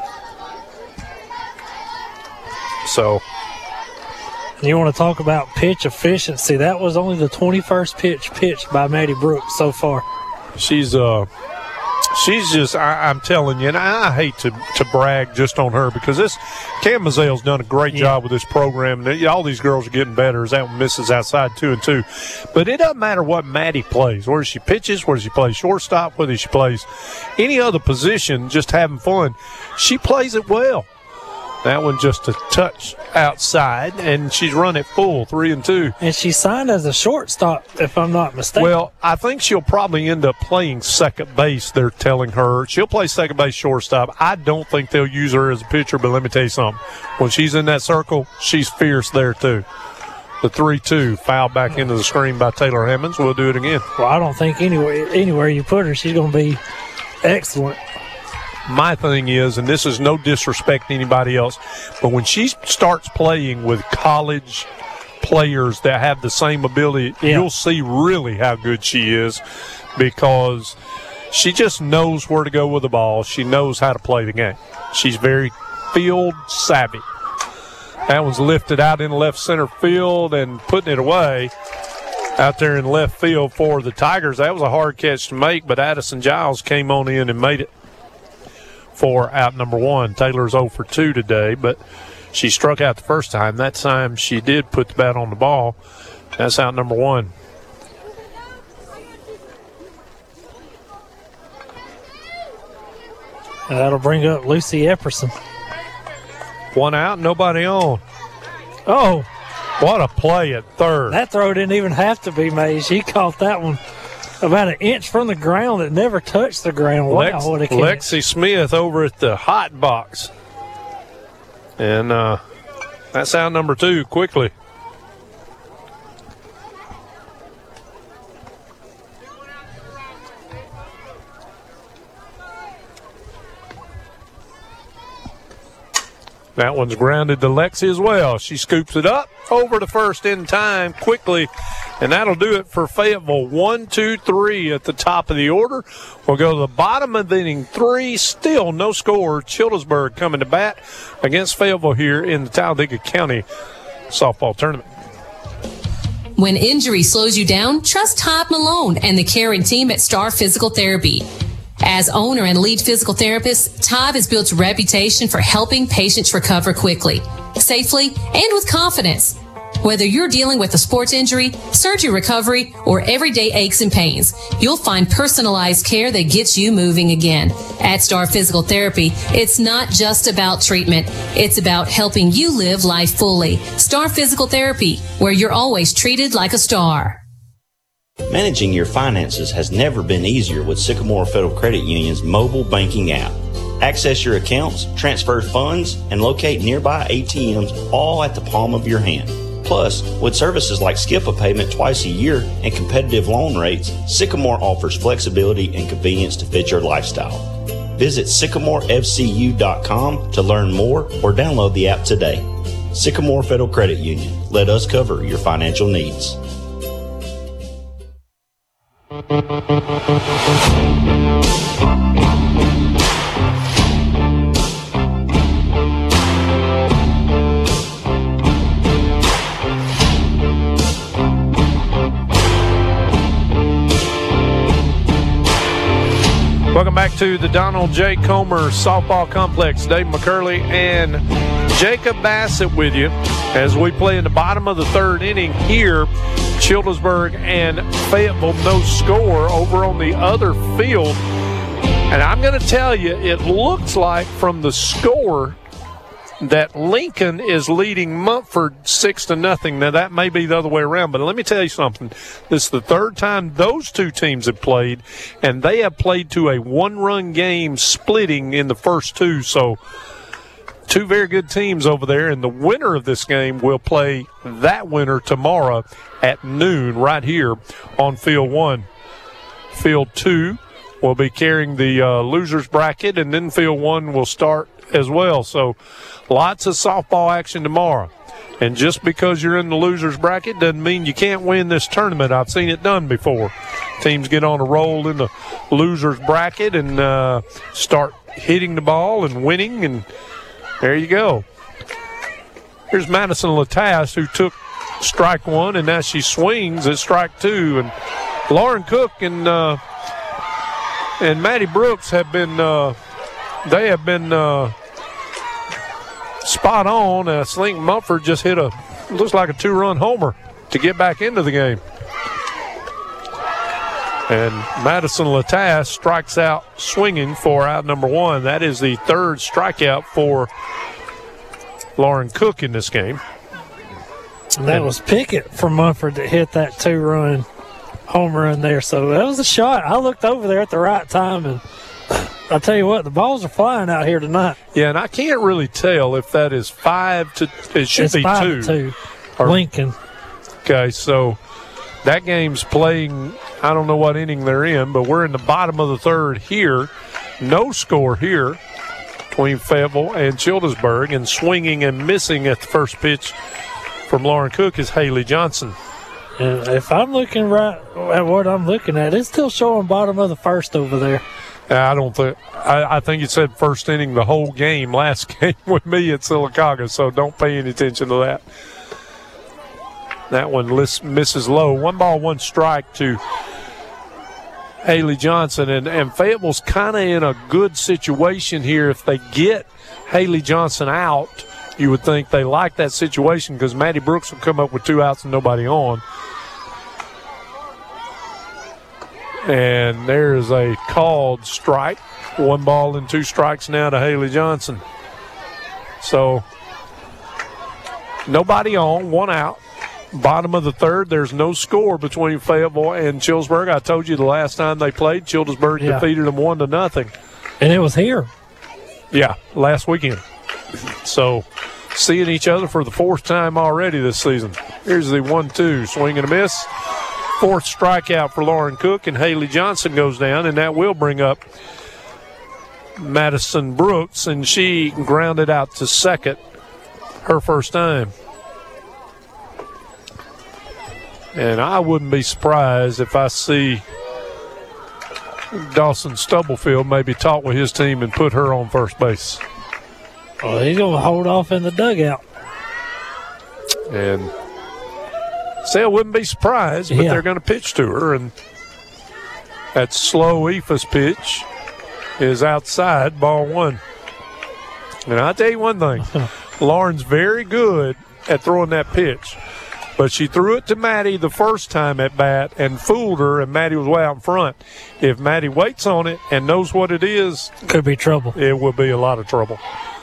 So, you want to talk about pitch efficiency? That was only the 21st pitch pitched by Maddie Brooks so far. She's just, I'm telling you, and I hate to brag just on her because Cam Mazel's done a great job with this program. And all these girls are getting better as that one misses outside 2-2. But it doesn't matter what Maddie plays, whether she pitches, whether she plays shortstop, whether she plays any other position, just having fun. She plays it well. That one just a touch outside, and she's run it full, 3-2. And she signed as a shortstop, if I'm not mistaken. Well, I think she'll probably end up playing second base, they're telling her. She'll play second base, shortstop. I don't think they'll use her as a pitcher, but let me tell you something. When she's in that circle, she's fierce there, too. The 3-2 foul back into the screen by Taylor Hemmons. We'll do it again. Well, I don't think anywhere you put her, she's going to be excellent. My thing is, and this is no disrespect to anybody else, but when she starts playing with college players that have the same ability, you'll see really how good she is, because she just knows where to go with the ball. She knows how to play the game. She's very field savvy. That one's lifted out in left center field and putting it away out there in left field for the Tigers. That was a hard catch to make, but Addison Giles came on in and made it for out number 1. Taylor's 0 for 2 today, but she struck out the first time. That time she did put the bat on the ball. That's out number 1. That'll bring up Lucy Epperson. 1 out, nobody on. Oh. What a play at third. That throw didn't even have to be made. She caught that one about an inch from the ground. It never touched the ground. Wow, what a catch. Lexi Smith over at the hot box. And that's out number 2 quickly. That one's grounded to Lexi as well. She scoops it up over to first in time quickly, and that'll do it for Fayetteville. 1, 2, 3 at the top of the order. We'll go to the bottom of inning 3. Still no score. Childersburg coming to bat against Fayetteville here in the Talladega County softball tournament. When injury slows you down, trust Todd Malone and the caring team at Star Physical Therapy. As owner and lead physical therapist, Todd has built a reputation for helping patients recover quickly, safely, and with confidence. Whether you're dealing with a sports injury, surgery recovery, or everyday aches and pains, you'll find personalized care that gets you moving again. At Star Physical Therapy, it's not just about treatment. It's about helping you live life fully. Star Physical Therapy, where you're always treated like a star. Managing your finances has never been easier with Sycamore Federal Credit Union's mobile banking app. Access your accounts, transfer funds, and locate nearby ATMs all at the palm of your hand. Plus, with services like skip a payment twice a year and competitive loan rates, Sycamore offers flexibility and convenience to fit your lifestyle. Visit sycamorefcu.com to learn more or download the app today. Sycamore Federal Credit Union. Let us cover your financial needs. Welcome back to the Donald J. Comer Softball Complex. Dave McCurley and Jacob Bassett with you as we play in the bottom of the third inning here. Childersburg and Fayetteville, no score over on the other field. And I'm going to tell you, it looks like from the score that Lincoln is leading Mumford 6-0. Now, that may be the other way around, but let me tell you something. This is the third time those two teams have played, and they have played to a one-run game splitting in the first two. So, two very good teams over there, and the winner of this game will play that winner tomorrow at noon right here on Field 1. Field 2 will be carrying the losers bracket, and then Field 1 will start as well. So lots of softball action tomorrow. And just because you're in the losers bracket doesn't mean you can't win this tournament. I've seen it done before. Teams get on a roll in the losers bracket and start hitting the ball and winning, and there you go. Here's Madison Latasse, who took strike one, and now she swings at strike two. And Lauren Cook and Maddie Brooks have been spot on. I think Mumford just hit looks like a two-run homer to get back into the game. And Madison Latasse strikes out swinging for out number one. That is the third strikeout for Lauren Cook in this game. And that was Pickett from Mumford that hit that two-run home run there. So that was a shot. I looked over there at the right time, and I tell you what, the balls are flying out here tonight. Yeah, and I can't really tell if that is 5-2. It should be 2. Lincoln. Okay, so that game's playing, I don't know what inning they're in, but we're in the bottom of the third here. No score here between Fayetteville and Childersburg, and swinging and missing at the first pitch from Lauren Cook is Haley Johnson. And if I'm looking right at what I'm looking at, it's still showing bottom of the first over there. I don't think. I think it said first inning the whole game last game with me at Sylacauga, so don't pay any attention to that. That one misses low. 1 ball, 1 strike to Haley Johnson. And Fayetteville's kind of in a good situation here. If they get Haley Johnson out, you would think they like that situation because Maddie Brooks will come up with 2 outs and nobody on. And there's a called strike. 1 ball and 2 strikes now to Haley Johnson. So nobody on, 1 out. Bottom of the third, there's no score between Fayetteville and Childersburg. I told you the last time they played, Childersburg defeated them 1-0. And it was here. Yeah, last weekend. So seeing each other for the 4th time already this season. Here's the 1-2, swing and a miss. 4th strikeout for Lauren Cook, and Haley Johnson goes down, and that will bring up Madison Brooks, and she grounded out to second her first time. And I wouldn't be surprised if I see Dawson Stubblefield maybe talk with his team and put her on first base. Well, he's going to hold off in the dugout. And say I wouldn't be surprised, but they're going to pitch to her. And that slow Ephus pitch is outside, ball 1. And I'll tell you one thing. Lauren's very good at throwing that pitch. But she threw it to Maddie the first time at bat and fooled her, and Maddie was way out in front. If Maddie waits on it and knows what it is, could be trouble. It will be a lot of trouble.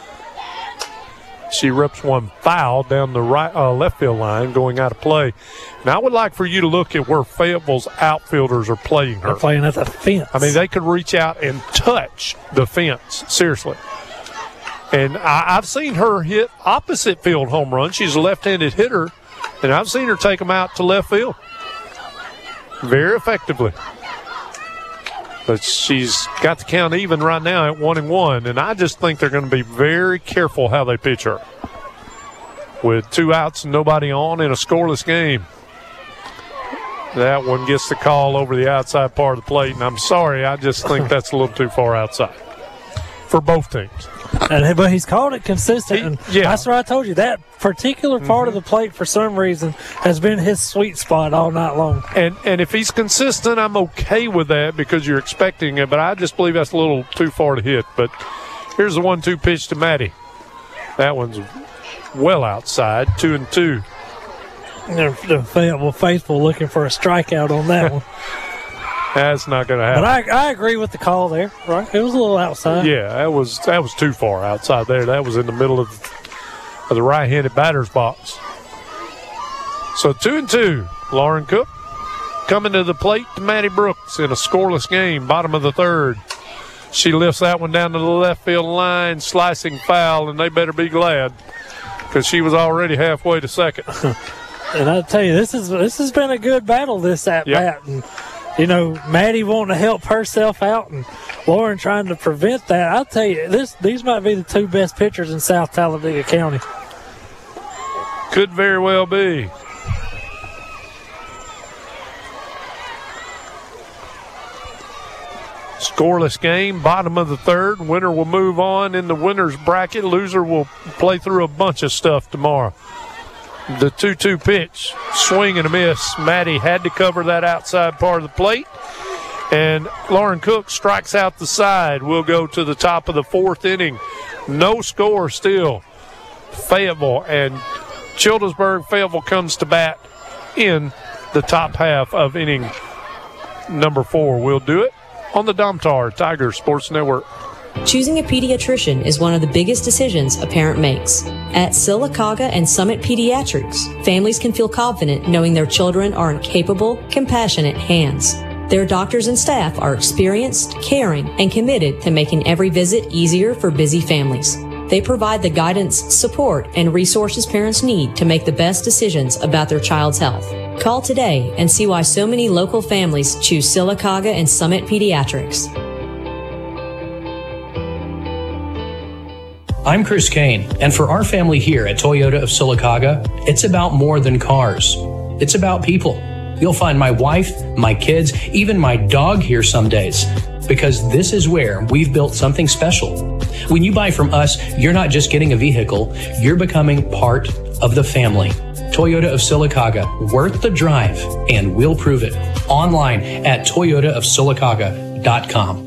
She rips one foul down the right left field line going out of play. And I would like for you to look at where Fayetteville's outfielders are playing her. They're playing at the fence. I mean, they could reach out and touch the fence, seriously. And I've seen her hit opposite field home runs. She's a left-handed hitter. And I've seen her take them out to left field very effectively. But she's got the count even right now at 1-1. And I just think they're going to be very careful how they pitch her. With 2 outs and nobody on in a scoreless game. That one gets the call over the outside part of the plate. And I'm sorry, I just think that's a little too far outside for both teams. But he's called it consistent. That's what I told you. That particular part of the plate, for some reason, has been his sweet spot all night long. And if he's consistent, I'm okay with that because you're expecting it. But I just believe that's a little too far to hit. But here's the 1-2 pitch to Maddie. That one's well outside, 2-2. The Fayetteville faithful looking for a strikeout on that one. That's not going to happen. But I agree with the call there, right? It was a little outside. Yeah, that was too far outside there. That was in the middle of the right-handed batter's box. So 2-2. Lauren Cook coming to the plate to Maddie Brooks in a scoreless game, bottom of the third. She lifts that one down to the left field line, slicing foul, and they better be glad because she was already halfway to second. And I tell you, this has been a good battle, this at-bat. And you know, Maddie wanting to help herself out and Lauren trying to prevent that. I'll tell you, these might be the 2 best pitchers in South Talladega County. Could very well be. Scoreless game, bottom of the third. Winner will move on in the winner's bracket. Loser will play through a bunch of stuff tomorrow. The 2-2 pitch, swing and a miss. Maddie had to cover that outside part of the plate. And Lauren Cook strikes out the side. We'll go to the top of the 4th inning. No score still. Fayetteville and Childersburg. Fayetteville comes to bat in the top half of inning number 4. We'll do it on the Domtar Tiger Sports Network. Choosing a pediatrician is one of the biggest decisions a parent makes. At Sylacauga and Summit Pediatrics, families can feel confident knowing their children are in capable, compassionate hands. Their doctors and staff are experienced, caring, and committed to making every visit easier for busy families. They provide the guidance, support, and resources parents need to make the best decisions about their child's health. Call today and see why so many local families choose Sylacauga and Summit Pediatrics. I'm Chris Kane, and for our family here at Toyota of Sylacauga, it's about more than cars. It's about people. You'll find my wife, my kids, even my dog here some days, because this is where we've built something special. When you buy from us, you're not just getting a vehicle, you're becoming part of the family. Toyota of Sylacauga, worth the drive, and we'll prove it. Online at toyotaofsylacauga.com.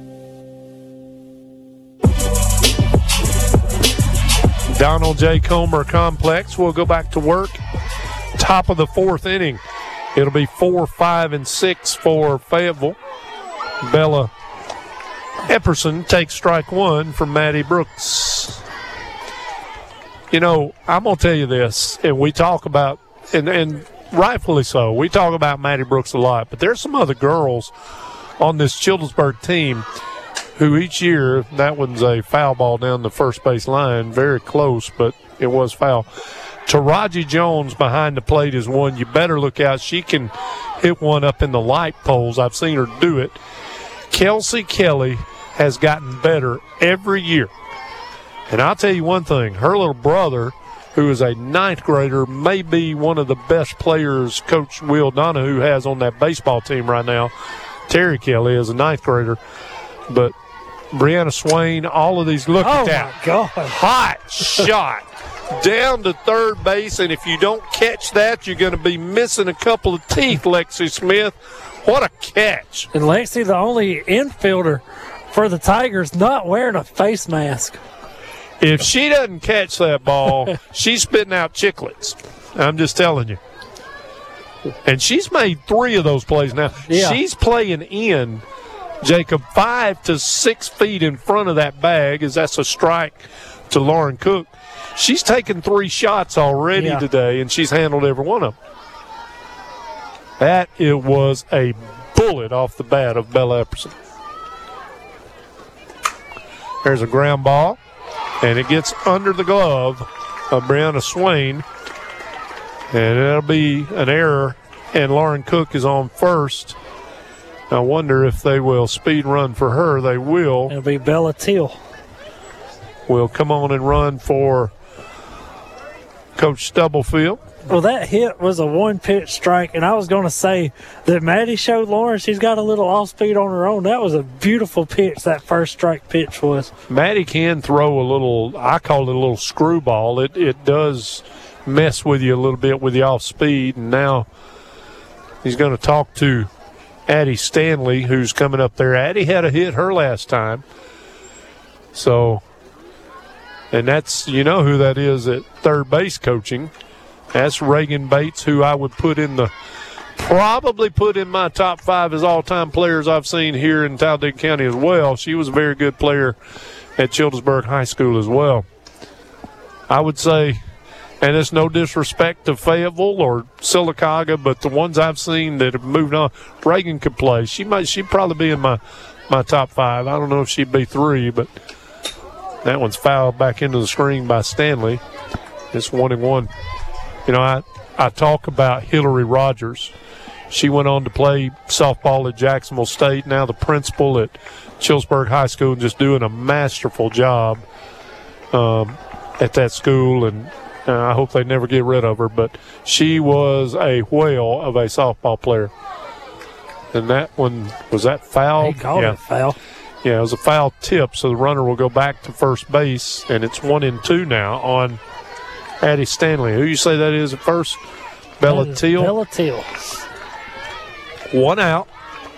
Donald J. Comer Complex will go back to work. Top of the fourth inning. It'll be 4, 5, and 6 for Fayetteville. Bella Epperson takes strike one from Maddie Brooks. You know, I'm going to tell you this, and we talk about, and rightfully so, we talk about Maddie Brooks a lot, but there's some other girls on this Childersburg team who each year, that one's a foul ball down the first base line, very close, but it was foul. Taraji Jones behind the plate is one you better look out. She can hit one up in the light poles. I've seen her do it. Kelsey Kelly has gotten better every year. And I'll tell you one thing, her little brother, who is a ninth grader, may be one of the best players Coach Will Donahue has on that baseball team right now. Terry Kelly is a ninth grader. But Brianna Swain, all of these, look at that. Oh, my God. Hot shot down to third base, and if you don't catch that, you're going to be missing a couple of teeth, Lexi Smith. What a catch. And Lexi, the only infielder for the Tigers, not wearing a face mask. If she doesn't catch that ball, she's spitting out chiclets. I'm just telling you. And she's made 3 of those plays now. Yeah. She's playing in, Jacob, 5 to 6 feet in front of that bag, as that's a strike to Lauren Cook. She's taken 3 shots already today, and she's handled every one of them. It was a bullet off the bat of Bella Epperson. There's a ground ball, and it gets under the glove of Brianna Swain, and it'll be an error, and Lauren Cook is on first. I wonder if they will speed run for her. They will. It'll be Bella Teal. Will come on and run for Coach Stubblefield. Well, that hit was a one-pitch strike, and I was going to say that Maddie showed Lauren she's got a little off-speed on her own. That was a beautiful pitch, that first strike pitch was. Maddie can throw a little, I call it a little screwball. It does mess with you a little bit with the off-speed, and now he's going to talk to Addie Stanley, who's coming up there. Addie had a hit her last time. So, and that's, you know who that is at third base coaching. That's Reagan Bates, who I would probably put in my top 5 as all-time players I've seen here in Talladega County as well. She was a very good player at Childersburg High School as well. I would say, and it's no disrespect to Fayetteville or Sylacauga, but the ones I've seen that have moved on, Reagan could play. She'd probably be in my top 5. I don't know if she'd be 3, but that one's fouled back into the screen by Stanley. It's 1-1. You know, I talk about Hillary Rogers. She went on to play softball at Jacksonville State, now the principal at Childersburg High School, and just doing a masterful job at that school, and I hope they never get rid of her. But she was a whale of a softball player. And that one, was that foul? He called it foul. Yeah, it was a foul tip, so the runner will go back to first base, and it's 1-2 now on Addie Stanley. Who you say that is at first? Bella Teal? Bella Teal. 1 out.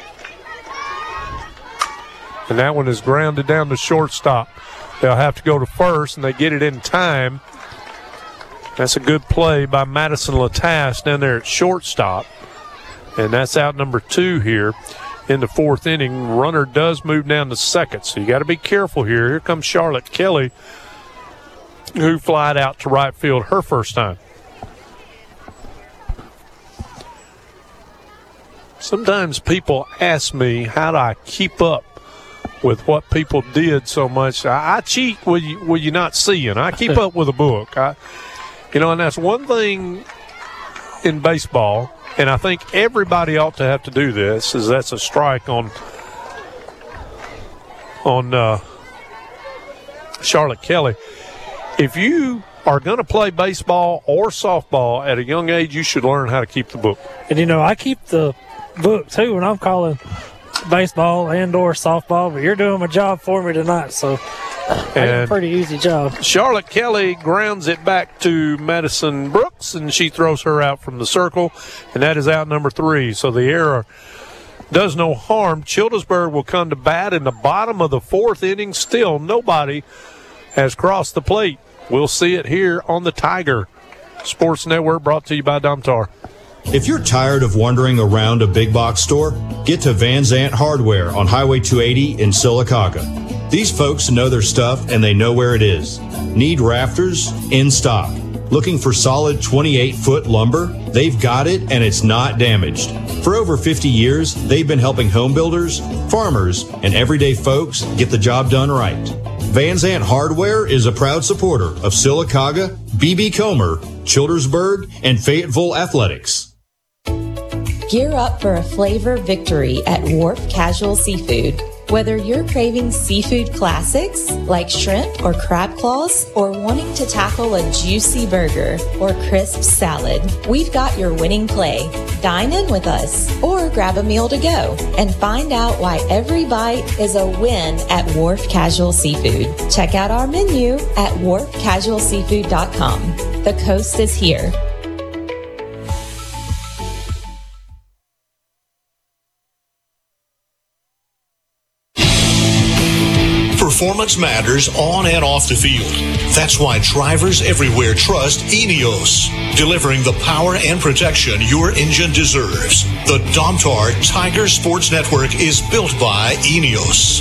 And that one is grounded down to shortstop. They'll have to go to first, and they get it in time. That's a good play by Madison Latasse down there at shortstop. And that's out number 2 here in the 4th inning. Runner does move down to second, so you got to be careful here. Here comes Charlotte Kelly, who flied out to right field her first time. Sometimes people ask me, how do I keep up with what people did so much? I cheat with you not seeing. I keep up with a book. And that's one thing in baseball, and I think everybody ought to have to do this, is that's a strike on Charlotte Kelly. If you are going to play baseball or softball at a young age, you should learn how to keep the book. And, I keep the book, too, when I'm calling baseball and or softball, but you're doing my job for me tonight, so a pretty easy job. Charlotte Kelly grounds it back to Madison Brooks, and she throws her out from the circle, and that is out number 3. So the error does no harm. Childersburg will come to bat in the bottom of the 4th inning. Still, nobody has crossed the plate. We'll see it here on the Tiger Sports Network, brought to you by Domtar. If you're tired of wandering around a big box store, get to Van Zant Hardware on Highway 280 in Sylacauga. These folks know their stuff and they know where it is. Need rafters? In stock. Looking for solid 28-foot lumber? They've got it and it's not damaged. For over 50 years, they've been helping home builders, farmers, and everyday folks get the job done right. Van Zant Hardware is a proud supporter of Sylacauga, B.B. Comer, Childersburg, and Fayetteville Athletics. Gear up for a flavor victory at Wharf Casual Seafood. Whether you're craving seafood classics like shrimp or crab claws, or wanting to tackle a juicy burger or crisp salad, we've got your winning play. Dine in with us or grab a meal to go and find out why every bite is a win at Wharf Casual Seafood. Check out our menu at wharfcasualseafood.com. The coast is here. Performance matters on and off the field. That's why drivers everywhere trust Ineos, delivering the power and protection your engine deserves. The Domtar Tiger Sports Network is built by Ineos.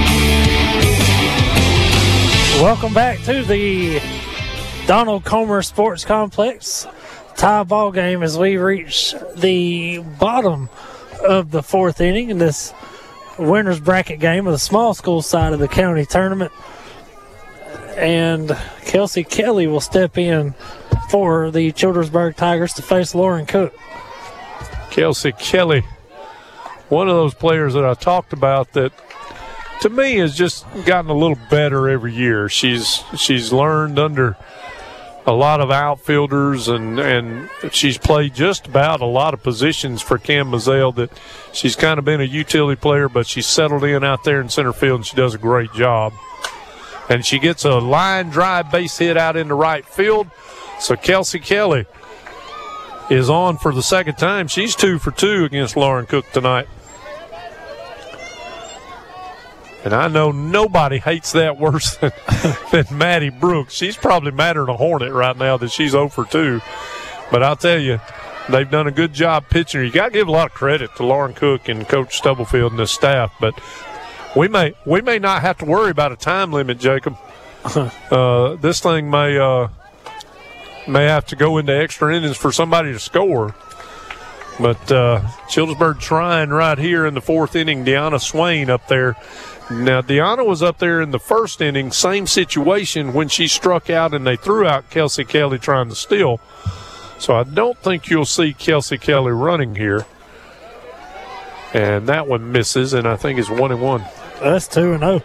Welcome back to the Donald Comer Sports Complex tie ball game as we reach the bottom of the 4th inning in this winner's bracket game of the small school side of the county tournament. And Kelsey Kelly will step in for the Childersburg Tigers to face Lauren Cook. Kelsey Kelly, one of those players that I talked about that to me has just gotten a little better every year. She's learned under a lot of outfielders, and she's played just about a lot of positions for Cam Mazzell. That she's kind of been a utility player, but she's settled in out there in center field, and she does a great job. And she gets a line drive base hit out into right field. So Kelsey Kelly is on for the second time. She's 2 for 2 against Lauren Cook tonight. And I know nobody hates that worse than Maddie Brooks. She's probably madder than a hornet right now that she's 0 for 2. But I'll tell you, they've done a good job pitching her. You got to give a lot of credit to Lauren Cook and Coach Stubblefield and his staff. But we may not have to worry about a time limit, Jacob. This thing may have to go into extra innings for somebody to score. But Childersburg trying right here in the 4th inning. Deanna Swain up there. Now, Deanna was up there in the 1st inning, same situation when she struck out and they threw out Kelsey Kelly trying to steal. So I don't think you'll see Kelsey Kelly running here. And that one misses, and I think it's 1-1. That's 2-0.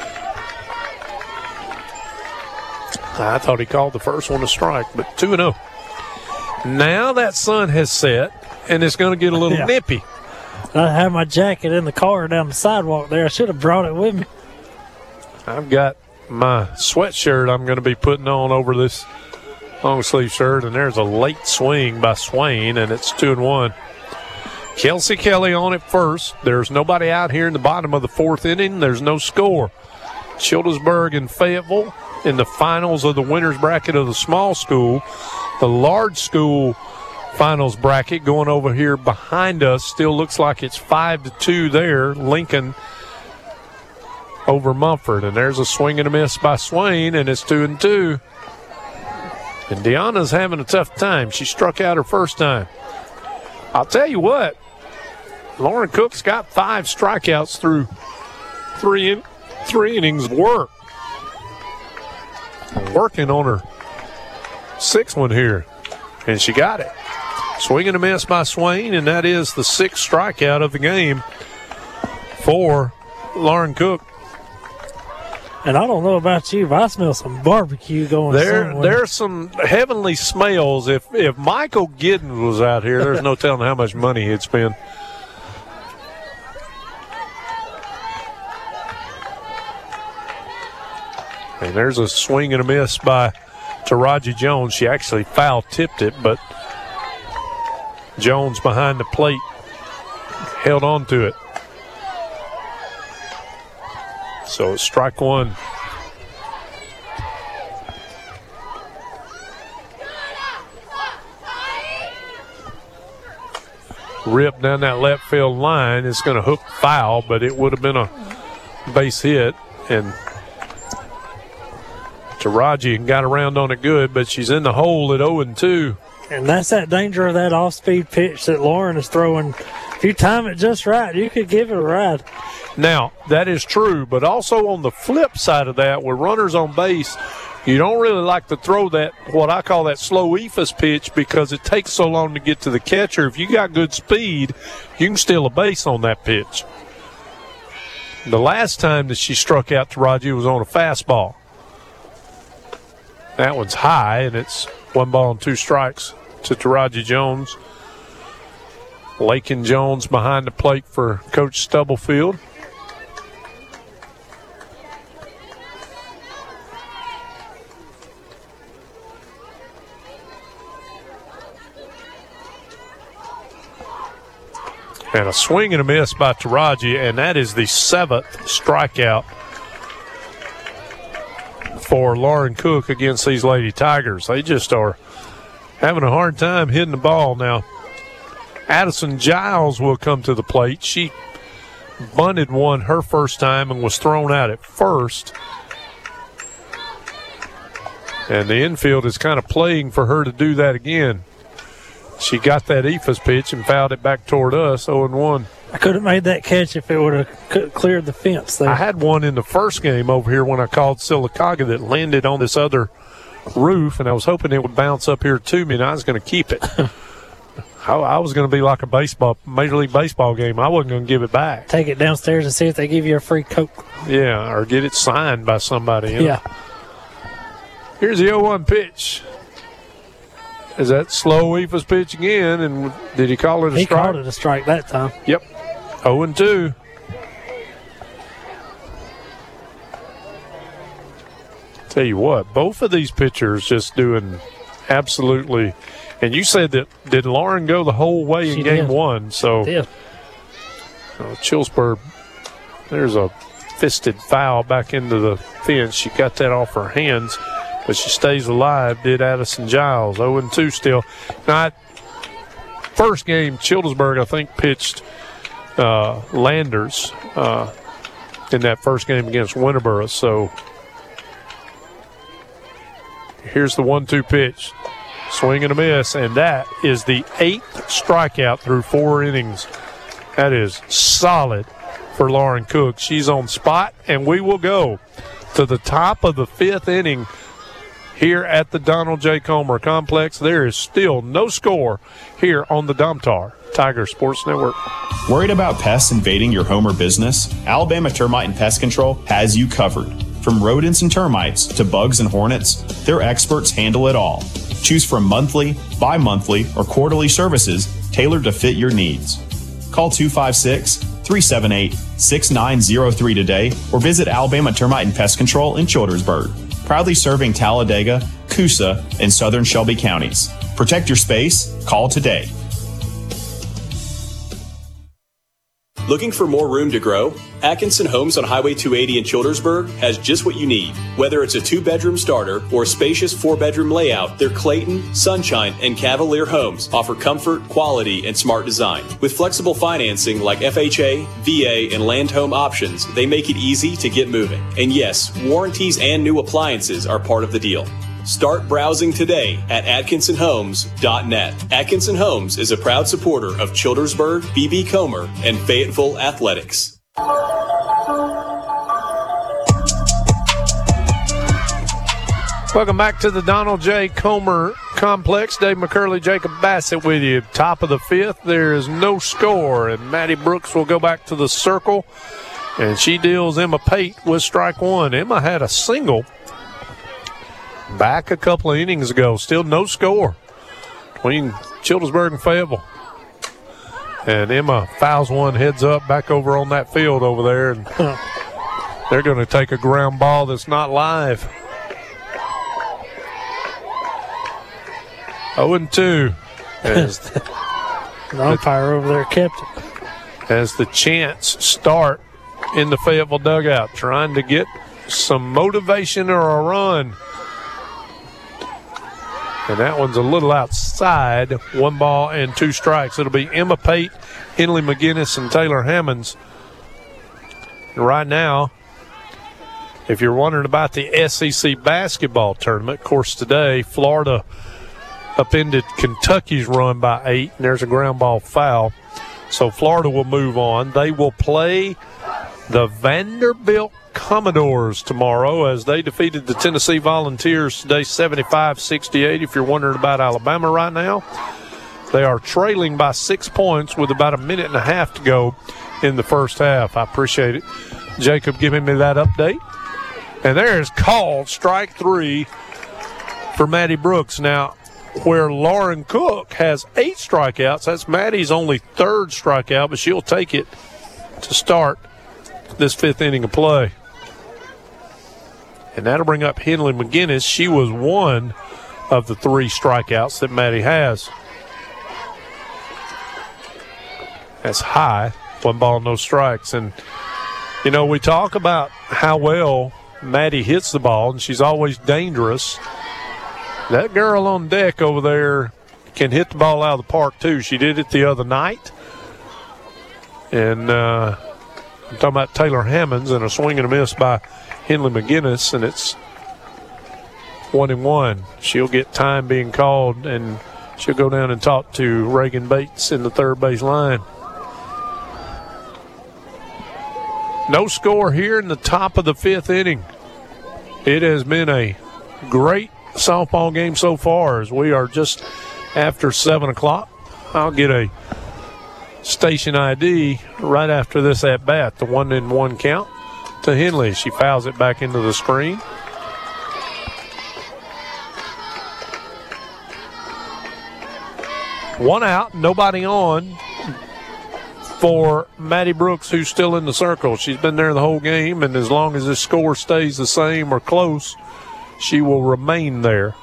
I thought he called the first one a strike, but 2-0. Now that sun has set, and it's going to get a little nippy. I had my jacket in the car down the sidewalk there. I should have brought it with me. I've got my sweatshirt I'm going to be putting on over this long sleeve shirt, and there's a late swing by Swain, and it's 2-1. Kelsey Kelly on it first. There's nobody out here in the bottom of the 4th inning. There's no score. Childersburg and Fayetteville in the finals of the winner's bracket of the small school. The large school finals bracket going over here behind us still looks like it's 5-2 there. Lincoln over Mumford, and there's a swing and a miss by Swain, and it's 2-2. And Deanna's having a tough time. She struck out her first time. I'll tell you what, Lauren Cook's got 5 strikeouts through three innings of work. Working on her 6th one here, and she got it. Swing and a miss by Swain, and that is the 6th strikeout of the game for Lauren Cook. And I don't know about you, but I smell some barbecue going somewhere. There's some heavenly smells. If Michael Giddens was out here, there's no telling how much money he'd spend. And there's a swing and a miss by Taraji Jones. She actually foul-tipped it, but Jones behind the plate held on to it. So it's strike one. Rip down that left field line. It's going to hook foul, but it would have been a base hit. And Taraji got around on it good, but she's in the hole at 0-2. And that's that danger of that off-speed pitch that Lauren is throwing. If you time it just right, you could give it a ride. Now, that is true, but also on the flip side of that, with runners on base, you don't really like to throw that, what I call that slow ephus pitch, because it takes so long to get to the catcher. If you got good speed, you can steal a base on that pitch. The last time that she struck out Taraji was on a fastball. That one's high, and it's 1 ball and 2 strikes to Taraji Jones. Lakin Jones behind the plate for Coach Stubblefield. And a swing and a miss by Taraji, and that is the 7th strikeout for Lauren Cook against these Lady Tigers. They just are having a hard time hitting the ball now. Addison Giles will come to the plate. She bunted one her first time and was thrown out at first. And the infield is kind of playing for her to do that again. She got that ephus pitch and fouled it back toward us, 0-1. I could have made that catch if it would have cleared the fence there. I had one in the first game over here when I called Sylacauga that landed on this other roof, and I was hoping it would bounce up here to me, and I was going to keep it. I was going to be like a Major League Baseball game. I wasn't going to give it back. Take it downstairs and see if they give you a free Coke. Yeah, or get it signed by somebody. You know? Yeah. Here's the 0-1 pitch. Is that slow ephus pitch again? And did he call it a strike? He called it a strike that time. Yep. 0-2. Tell you what, both of these pitchers just doing absolutely. And you said that, did Lauren go the whole way in game one? So, Chillsburg, there's a fisted foul back into the fence. She got that off her hands, but she stays alive, did Addison Giles. 0-2 still. Now, first game, Childersburg, I think, pitched Landers in that first game against Winterboro. So, here's the 1-2 pitch. Swing and a miss, and that is the 8th strikeout through 4 innings. That is solid for Lauren Cook. She's on spot, and we will go to the top of the 5th inning here at the Donald J. Comer Complex. There is still no score here on the Domtar Tiger Sports Network. Worried about pests invading your home or business? Alabama Termite and Pest Control has you covered. From rodents and termites to bugs and hornets, their experts handle it all. Choose from monthly, bi-monthly, or quarterly services tailored to fit your needs. Call 256-378-6903 today or visit Alabama Termite and Pest Control in Childersburg. Proudly serving Talladega, Coosa, and southern Shelby counties. Protect your space. Call today. Looking for more room to grow? Atkinson Homes on Highway 280 in Childersburg has just what you need. Whether it's a 2-bedroom starter or a spacious 4-bedroom layout, their Clayton, Sunshine, and Cavalier homes offer comfort, quality, and smart design. With flexible financing like FHA, VA, and land home options, they make it easy to get moving. And yes, warranties and new appliances are part of the deal. Start browsing today at AtkinsonHomes.net. Atkinson Homes is a proud supporter of Childersburg, BB Comer, and Fayetteville Athletics. Welcome back to the Donald J. Comer Complex. Dave McCurley, Jacob Bassett with you. Top of the 5th. There is no score, and Maddie Brooks will go back to the circle And she deals Emma Pate with strike one. Emma had a single back a couple of innings ago. Still no score between Childersburg and Fayetteville. And Emma fouls one, heads up, back over on that field over there. And they're going to take a ground ball that's not live. 0-2. As the umpire over there kept it. As the chants start in the Fayetteville dugout, trying to get some motivation or a run. And that one's a little outside. 1 ball and 2 strikes. It'll be Emma Pate, Henley McGinnis, and Taylor Hammonds. And right now, if you're wondering about the SEC basketball tournament, of course today, Florida upended Kentucky's run by 8, and there's a ground ball foul. So Florida will move on. They will play the Vanderbilt Commodores tomorrow as they defeated the Tennessee Volunteers today 75-68. If you're wondering about Alabama right now, they are trailing by 6 points with about a minute and a half to go in the first half. I appreciate it, Jacob, giving me that update. And there is called strike 3 for Maddie Brooks. Now, where Lauren Cook has 8 strikeouts, that's Maddie's only 3rd strikeout, but she'll take it to start this 5th inning of play. And that'll bring up Henley McGinnis. She was one of the 3 strikeouts that Maddie has. That's high. 1 ball, no strikes. And, you know, we talk about how well Maddie hits the ball, and she's always dangerous. That girl on deck over there can hit the ball out of the park, too. She did it the other night. And I'm talking about Taylor Hammonds and a swing and a miss by Henley McGinnis, and it's 1-1. She'll get time being called, and she'll go down and talk to Reagan Bates in the third base line. No score here in the top of the 5th inning. It has been a great softball game so far as we are just after 7 o'clock. I'll get a station ID right after this at bat. The 1-1 count to Henley. She fouls it back into the screen. One out, nobody on for Maddie Brooks, who's still in the circle. She's been there the whole game, and as long as the score stays the same or close, she will remain there.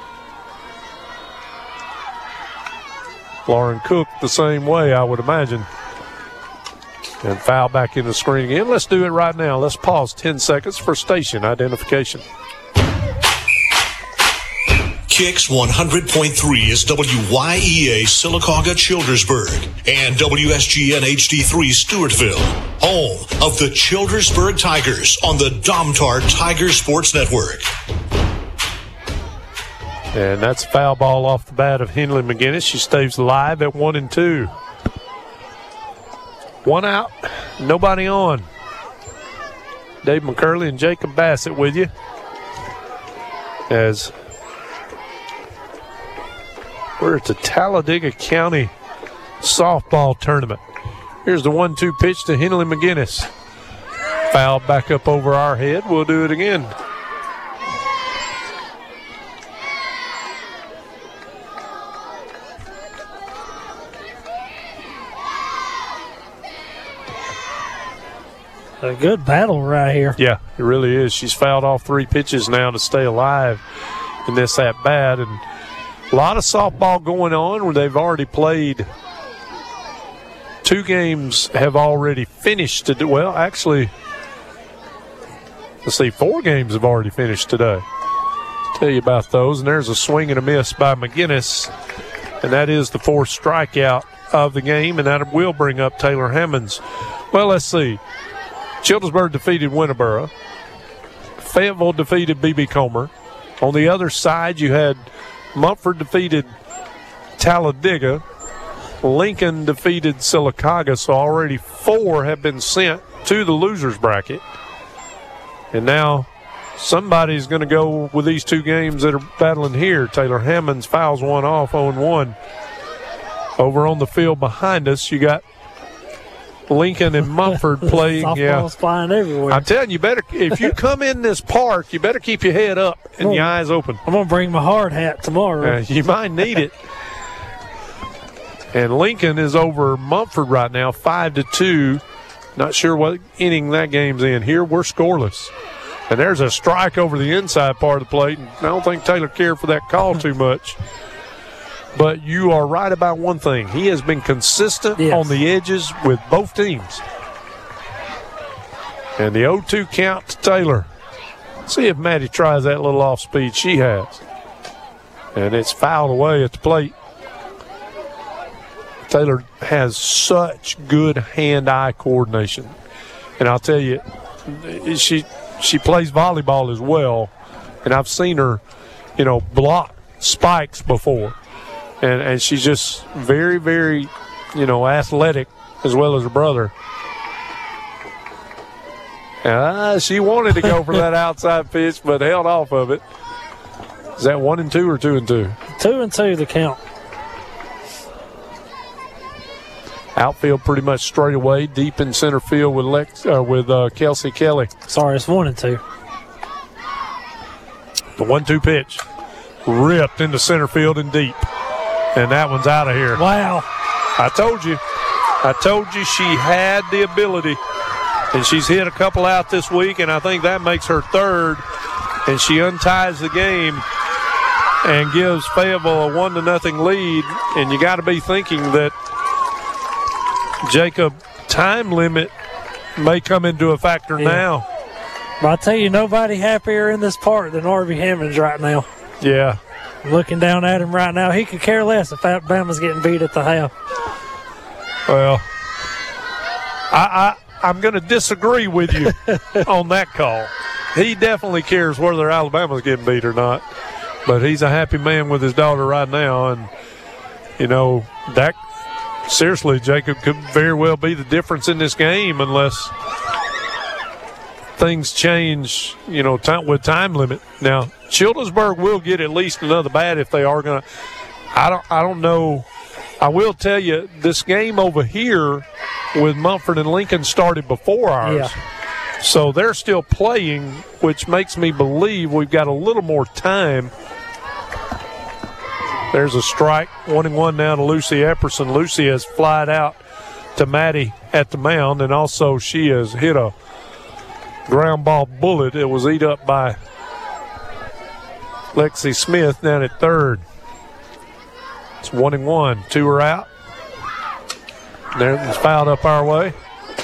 Lauren Cook the same way, I would imagine. And foul back in the screen again. Let's do it right now. Let's pause 10 seconds for station identification. Kicks 100.3 is WYEA Sylacauga Childersburg and WSGN HD3 Stewartville, home of the Childersburg Tigers on the Domtar Tiger Sports Network. And that's a foul ball off the bat of Henley McGinnis. She stays live at 1-2. 1 out, nobody on. Dave McCurley and Jacob Bassett with you as we're at the Talladega County softball tournament. Here's the 1-2 pitch to Henley McGinnis. Foul back up over our head. We'll do it again. A good battle right here. Yeah, it really is. She's fouled off 3 pitches now to stay alive in this at-bat. And a lot of softball going on where they've already played. 2 games have already finished today. Well, actually, let's see, 4 games have already finished today. Tell you about those. And there's a swing and a miss by McGinnis. And that is the 4th strikeout of the game. And that will bring up Taylor Hammonds. Well, let's see. Childersburg defeated Winterboro. Fayetteville defeated B.B. Comer. On the other side, you had Mumford defeated Talladega. Lincoln defeated Sylacauga. So already 4 have been sent to the losers bracket. And now somebody's going to go with these 2 games that are battling here. Taylor Hammonds fouls one off 0-1. Over on the field behind us, you got Lincoln and Mumford playing. Softballs flying everywhere. I'm telling you, better if you come in this park, you better keep your head up and your eyes open. I'm going to bring my hard hat tomorrow. You might need it. And Lincoln is over Mumford right now, 5-2. Not sure what inning that game's in. Here we're scoreless. And there's a strike over the inside part of the plate. And I don't think Taylor cared for that call too much. But you are right about one thing. He has been consistent on the edges with both teams. And the 0-2 count to Taylor. See if Maddie tries that little off speed she has. And it's fouled away at the plate. Taylor has such good hand-eye coordination. And I'll tell you, she plays volleyball as well. And I've seen her, block spikes before. And she's just very, very, athletic as well as her brother. She wanted to go for that outside pitch, but held off of it. Is that 1-2 or 2-2? 2-2 the count. Outfield pretty much straight away, deep in center field with Kelsey Kelly. Sorry, it's 1-2. The 1-2 pitch ripped into center field and deep. And that one's out of here. Wow. I told you she had the ability. And she's hit a couple out this week, and I think that makes her third. And she unties the game and gives Fayetteville a 1-0 lead. And you got to be thinking that Jacob time limit may come into a factor now. But I tell you, nobody happier in this park than R.V. Hammonds right now. Yeah. Looking down at him right now, he could care less if Alabama's getting beat at the half. Well, I'm going to disagree with you on that call. He definitely cares whether Alabama's getting beat or not. But he's a happy man with his daughter right now. And, that seriously, Jacob could very well be the difference in this game unless things change, with time limit. Now, Childersburg will get at least another bat if they are going to. I don't know. I will tell you, this game over here with Mumford and Lincoln started before ours. Yeah. So they're still playing, which makes me believe we've got a little more time. There's a strike, 1-1 now to Lucy Epperson. Lucy has flied out to Maddie at the mound, and also she has hit a ground ball bullet. It was eat up by Lexi Smith down at third. It's 1-1. 2 are out. There's fouled up our way.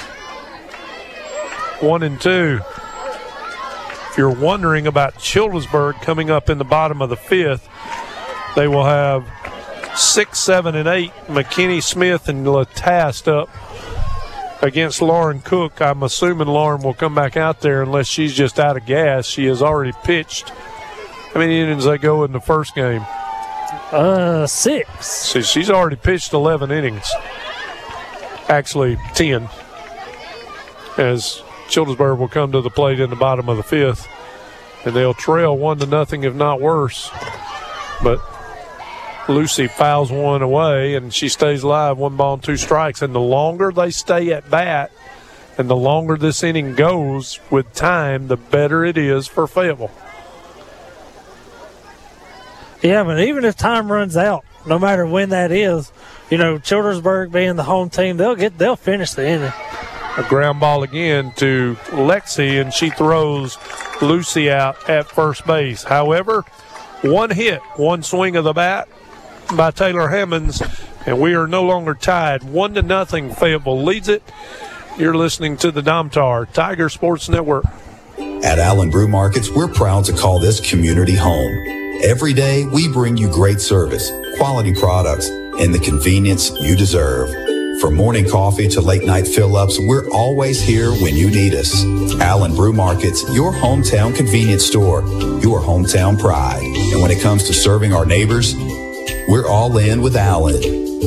1-2. If you're wondering about Childersburg coming up in the bottom of the fifth, they will have 6, 7, and 8. McKinney, Smith, and Latast up against Lauren Cook. I'm assuming Lauren will come back out there unless she's just out of gas. She has already pitched. How many innings they go in the first game? 6. See, she's already pitched 11 innings. Actually, 10. As Childersburg will come to the plate in the bottom of the fifth. And they'll trail 1-0, if not worse. But Lucy fouls one away, and she stays alive, 1 ball and 2 strikes. And the longer they stay at bat and the longer this inning goes with time, the better it is for Fayetteville. Yeah, but even if time runs out, no matter when that is, Childersburg being the home team, they'll finish the inning. A ground ball again to Lexi, and she throws Lucy out at first base. However, 1 hit, 1 swing of the bat by Taylor Hammonds, and we are no longer tied. 1-0, Fayetteville leads it. You're listening to the Domtar Tiger Sports Network. At Allen Brew Markets, we're proud to call this community home. Every day, we bring you great service, quality products, and the convenience you deserve. From morning coffee to late night fill-ups, we're always here when you need us. Allen Brew Markets, your hometown convenience store, your hometown pride. And when it comes to serving our neighbors, we're all in with Allen.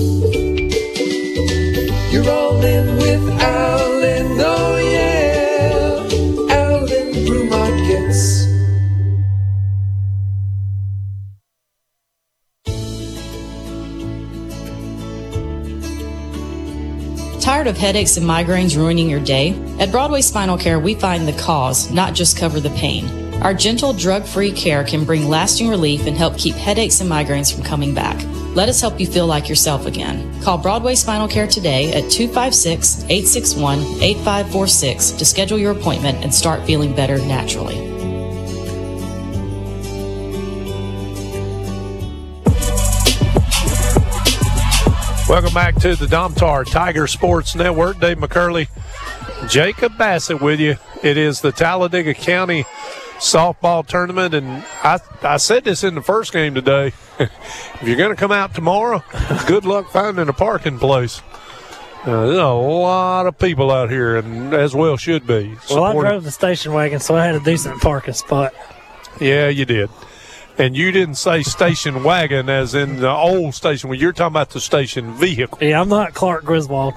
You're all in with Allen, oh yeah. Allen Brew Markets. Tired of headaches and migraines ruining your day? At Broadway Spinal Care, we find the cause, not just cover the pain. Our gentle, drug-free care can bring lasting relief and help keep headaches and migraines from coming back. Let us help you feel like yourself again. Call Broadway Spinal Care today at 256-861-8546 to schedule your appointment and start feeling better naturally. Welcome back to the Domtar Tiger Sports Network. Dave McCurley, Jacob Bassett with you. It is the Talladega County softball tournament, and I said this in the first game today. If you're going to come out tomorrow, good luck finding a parking place. There's a lot of people out here, and as well should be. Well, I drove the station wagon, so I had a decent parking spot. Yeah, you did. And you didn't say station wagon as in the old station. Well, you're talking about the station vehicle. Yeah, I'm not Clark Griswold.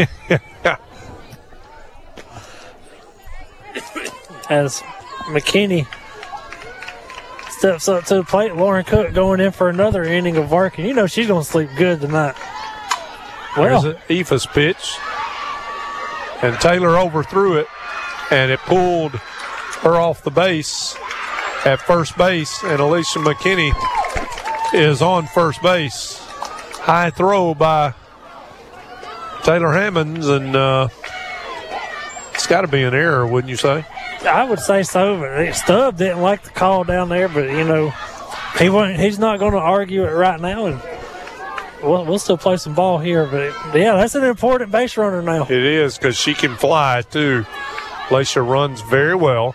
As McKinney steps up to the plate, Lauren Cook going in for another inning of work. And you know she's going to sleep good tonight. Well, there's Aoife's pitch. And Taylor overthrew it, and it pulled her off the base at first base, and Alicia McKinney is on first base. High throw by Taylor Hammonds, and it's got to be an error, wouldn't you say? I would say so, but Stubb didn't like the call down there, but, you know, he's not going to argue it right now, and we'll still play some ball here. But, yeah, that's an important base runner now. It is, because she can fly, too. Alicia runs very well.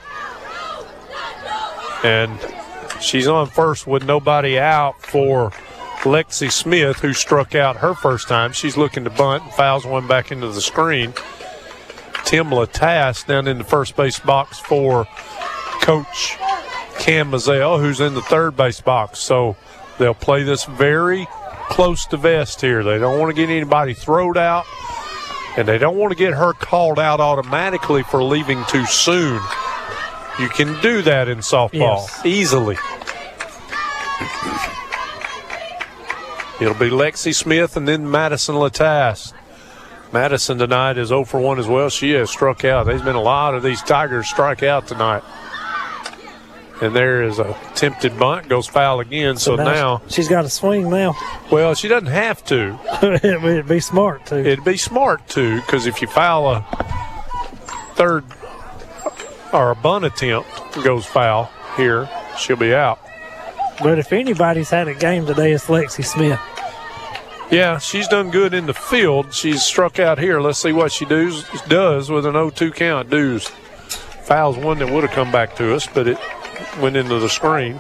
And she's on first with nobody out for Lexi Smith, who struck out her first time. She's looking to bunt and fouls one back into the screen. Tim Latass down in the first base box for Coach Cam Mazzell, who's in the third base box. So they'll play this very close to vest here. They don't want to get anybody thrown out, and they don't want to get her called out automatically for leaving too soon. You can do that in softball easily. It'll be Lexi Smith and then Madison Latass. Madison tonight is 0 for 1 as well. She has struck out. There's been a lot of these Tigers strike out tonight. And there is a attempted bunt, goes foul again. So now she's got to swing now. Well, she doesn't have to. It'd be smart to. It'd be smart to, because if you foul a third or a bunt attempt goes foul here, she'll be out. But if anybody's had a game today, it's Lexi Smith. Yeah, she's done good in the field. She's struck out here. Let's see what she does with an 0-2 count. Dews fouls one that would have come back to us, but it went into the screen.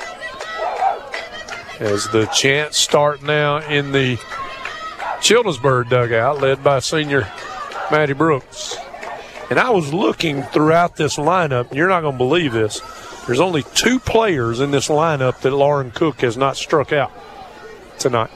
As the chants start now in the Childersburg dugout, led by senior Maddie Brooks. And I was looking throughout this lineup, and you're not going to believe this. There's only 2 players in this lineup that Lauren Cook has not struck out tonight.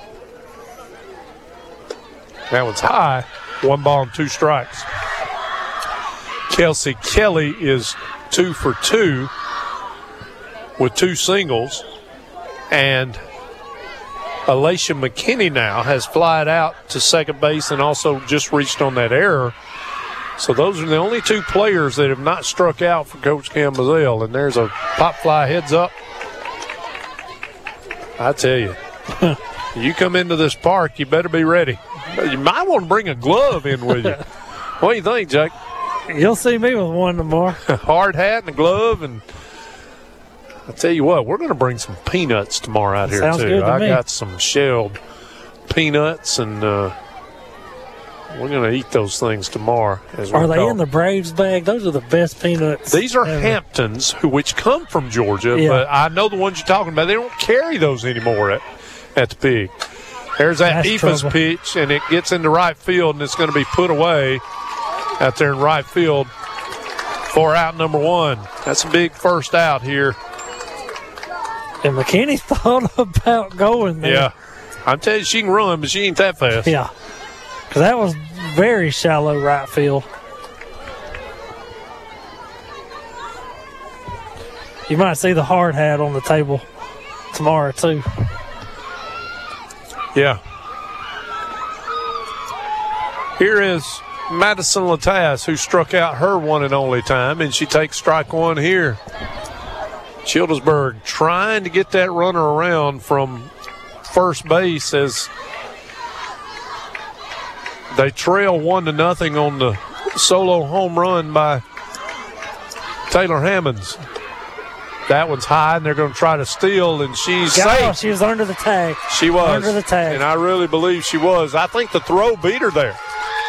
That one's high. 1 ball and 2 strikes. Kelsey Kelly is 2 for 2 with 2 singles. And Alicia McKinney now has flied out to second base and also just reached on that error. So those are the only 2 players that have not struck out for Coach Cam Mazzell. And there's a pop fly heads up. I tell you, you come into this park, you better be ready. You might want to bring a glove in with you. What do you think, Jake? You'll see me with one tomorrow. Hard hat and a glove. And I tell you what, we're going to bring some peanuts tomorrow out here, Sounds too. Good to I me. got some shelled peanuts, and we're going to eat those things tomorrow. Are they in the Braves bag? Those are the best peanuts. These are Hamptons, which come from Georgia, but I know the ones you're talking about. They don't carry those anymore at the Pig. There's that Aoife's pitch, and it gets into right field, and it's going to be put away out there in right field for out number 1. That's a big first out here. And McKinney thought about going there. Yeah. I'm telling you, she can run, but she ain't that fast. Yeah. Because that was very shallow right field. You might see the hard hat on the table tomorrow, too. Yeah. Here is Madison Latas, who struck out her one and only time, and she takes strike one here. Childersburg trying to get that runner around from first base as they trail 1-0 on the solo home run by Taylor Hammonds. That one's high, and they're going to try to steal, and she's safe. She was under the tag. She was. Under the tag. And I really believe she was. I think the throw beat her there.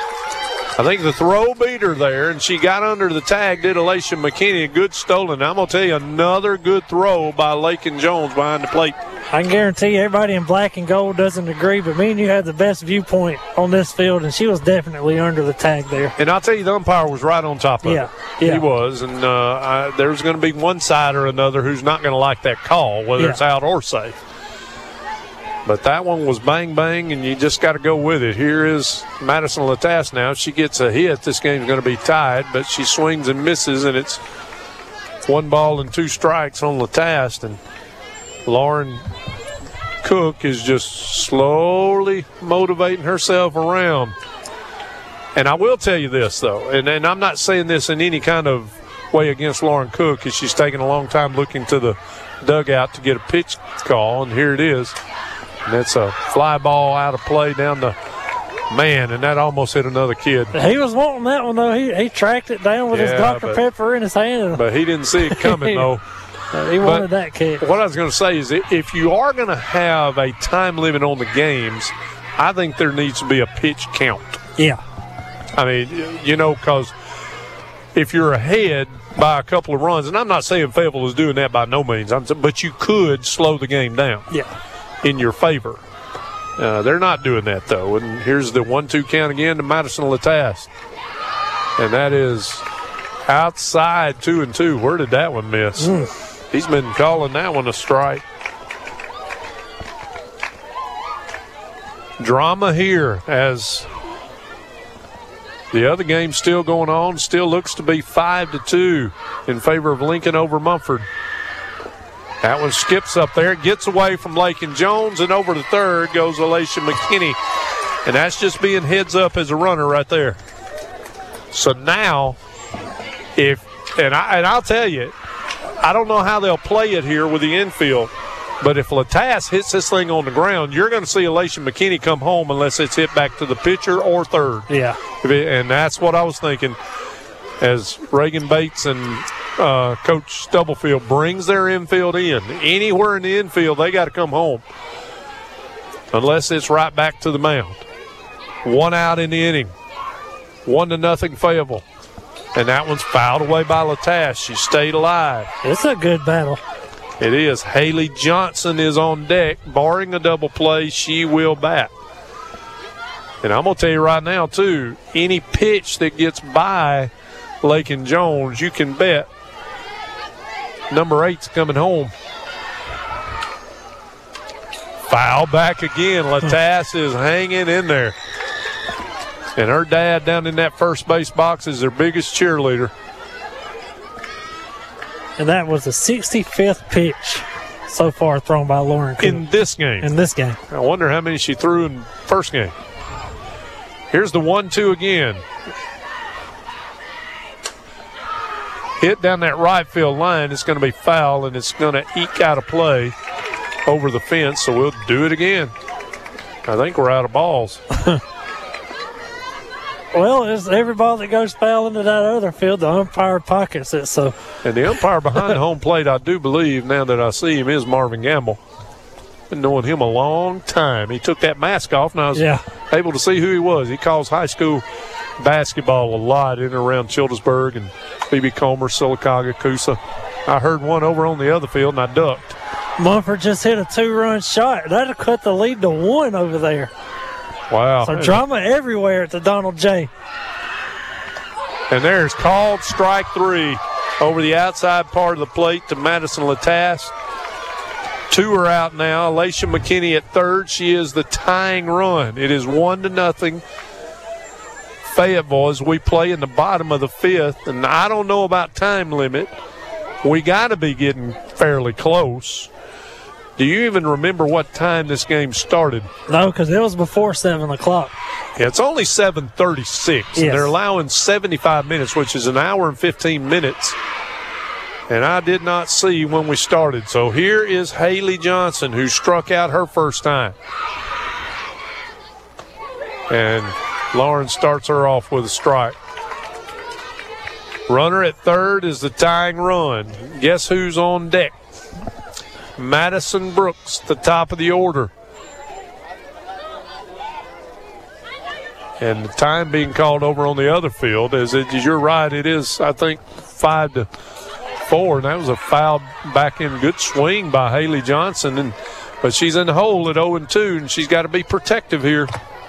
And she got under the tag, did Alicia McKinney. A good stolen. I'm going to tell you, another good throw by Lakin Jones behind the plate. I can guarantee you everybody in black and gold doesn't agree, but me and you had the best viewpoint on this field, and she was definitely under the tag there. And I'll tell you, the umpire was right on top of it. Yeah. He was. And there's going to be one side or another who's not going to like that call, whether it's out or safe. But that one was bang, bang, and you just got to go with it. Here is Madison Latas now. If she gets a hit, this game's going to be tied, but she swings and misses, and it's 1 ball and 2 strikes on Latas. And Lauren Cook is just slowly motivating herself around. And I will tell you this, though, and I'm not saying this in any kind of way against Lauren Cook, because she's taken a long time looking to the dugout to get a pitch call, and here it is. And that's a fly ball out of play down the man, and that almost hit another kid. He was wanting that one, though. He tracked it down with his Dr. Pepper in his hand. But he didn't see it coming, though. He wanted that catch. What I was going to say is if you are going to have a time limit on the games, I think there needs to be a pitch count. Yeah. I mean, because if you're ahead by a couple of runs, and I'm not saying Fayetteville is doing that by no means, but you could slow the game down. Yeah. In your favor. They're not doing that, though. And here's the 1-2 count again to Madison Latas. And that is outside 2-2. Where did that one miss? He's been calling that one a strike. Drama here as the other game's still going on. Still looks to be 5-2 in favor of Lincoln over Mumford. That one skips up there, gets away from Lakin Jones, and over to third goes Alicia McKinney. And that's just being heads up as a runner right there. So now, I'll tell you, I don't know how they'll play it here with the infield, but if Latas hits this thing on the ground, you're going to see Alicia McKinney come home unless it's hit back to the pitcher or third. Yeah. And that's what I was thinking as Reagan Bates and Coach Stubblefield brings their infield in. Anywhere in the infield, they got to come home unless it's right back to the mound. 1 out in the inning. 1-0 Fayetteville. And that one's fouled away by Latas. She stayed alive. It's a good battle. It is. Haley Johnson is on deck. Barring a double play, she will bat. And I'm going to tell you right now, too, any pitch that gets by Lakin Jones, you can bet number 8's coming home. Foul back again. Latas is hanging in there. And her dad down in that first base box is their biggest cheerleader. And that was the 65th pitch so far thrown by Lauren Cook. In this game. I wonder how many she threw in first game. Here's the 1-2 again. Hit down that right field line. It's going to be foul, and it's going to eke out a play over the fence, so we'll do it again. I think we're out of balls. Well, it's every ball that goes foul into that other field, the umpire pockets it. So, and the umpire behind the home plate, I do believe, now that I see him, is Marvin Gamble. Been knowing him a long time. He took that mask off, and I was able to see who he was. He calls high school basketball a lot in and around Childersburg and B.B. Comer, Sylacauga, Coosa. I heard one over on the other field, and I ducked. Mumford just hit a 2-run shot. That'll cut the lead to 1 over there. Wow. So drama everywhere at the Donald J. And there's called strike 3 over the outside part of the plate to Madison Latas. 2 are out now. Alicia McKinney at third. She is the tying run. It is 1-0 Fayetteville as we play in the bottom of the 5th. And I don't know about time limit. We got to be getting fairly close. Do you even remember what time this game started? No, because it was before 7 o'clock. Yeah, it's only 7:36. Yes. And they're allowing 75 minutes, which is an hour and 15 minutes. And I did not see when we started. So here is Haley Johnson, who struck out her first time. And Lauren starts her off with a strike. Runner at third is the tying run. Guess who's on deck? Madison Brooks, the top of the order. And the time being called over on the other field, as you're right, it is, I think, 5-4, and that was a foul back in. Good swing by Haley Johnson, but she's in the hole at 0-2, and she's got to be protective here.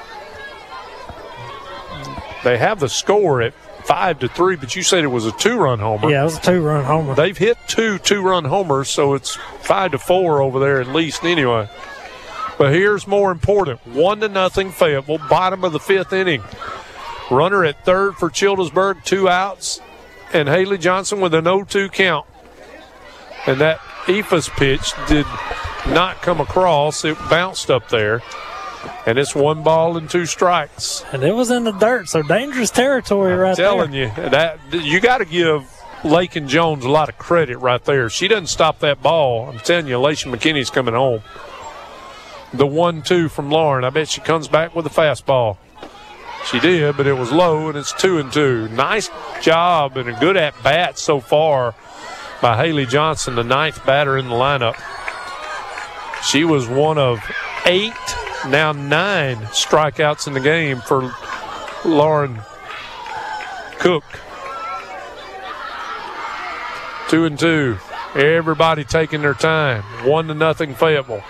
They have the score at 5-3, but you said it was a 2-run homer. Yeah, it was a 2-run homer. They've hit 2-run homers, so it's 5-4 over there at least anyway. But here's more important. 1-0 Fayetteville, bottom of the 5th inning. Runner at third for Childersburg, 2 outs, and Haley Johnson with an 0-2 count. And that Ephus pitch did not come across. It bounced up there. And it's 1 ball and 2 strikes. And it was in the dirt, so dangerous territory right there. I'm telling you, that you got to give Lakin Jones a lot of credit right there. She doesn't stop that ball. I'm telling you, Laisha McKinney's coming home. The 1-2 from Lauren. I bet she comes back with a fastball. She did, but it was low, and it's 2-2. Nice job and a good at-bat so far by Haley Johnson, the 9th batter in the lineup. She was one of 8, now 9 strikeouts in the game for Lauren Cook. 2-2. Everybody taking their time. 1-0 Fayetteville.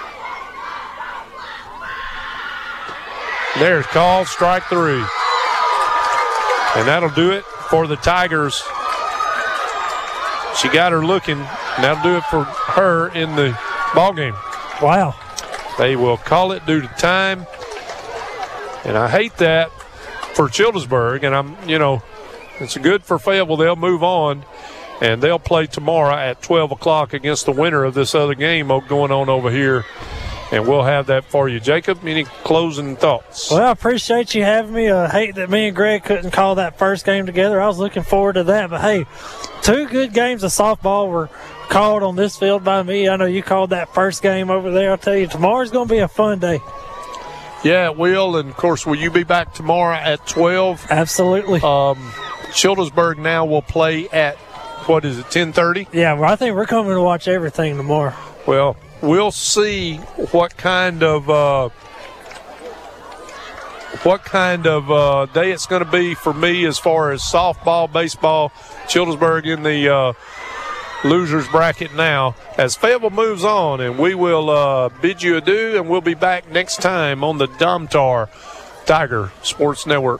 There's called strike 3. And that'll do it for the Tigers. She got her looking. And that'll do it for her in the ball game. Wow. They will call it due to time. And I hate that for Childersburg. And it's good for Fayetteville. They'll move on. And they'll play tomorrow at 12 o'clock against the winner of this other game going on over here. And we'll have that for you. Jacob, any closing thoughts? Well, I appreciate you having me. I hate that me and Greg couldn't call that first game together. I was looking forward to that. But, hey, 2 good games of softball were called on this field by me. I know you called that first game over there. I'll tell you, tomorrow's going to be a fun day. Yeah, it will. And, of course, will you be back tomorrow at 12? Absolutely. Childersburg now will play at, 10:30? Yeah, well, I think we're coming to watch everything tomorrow. Well, we'll see what kind of day it's going to be for me as far as softball, baseball. Childersburg in the losers bracket now as Fayetteville moves on, and we will bid you adieu, and we'll be back next time on the Domtar Tiger Sports Network.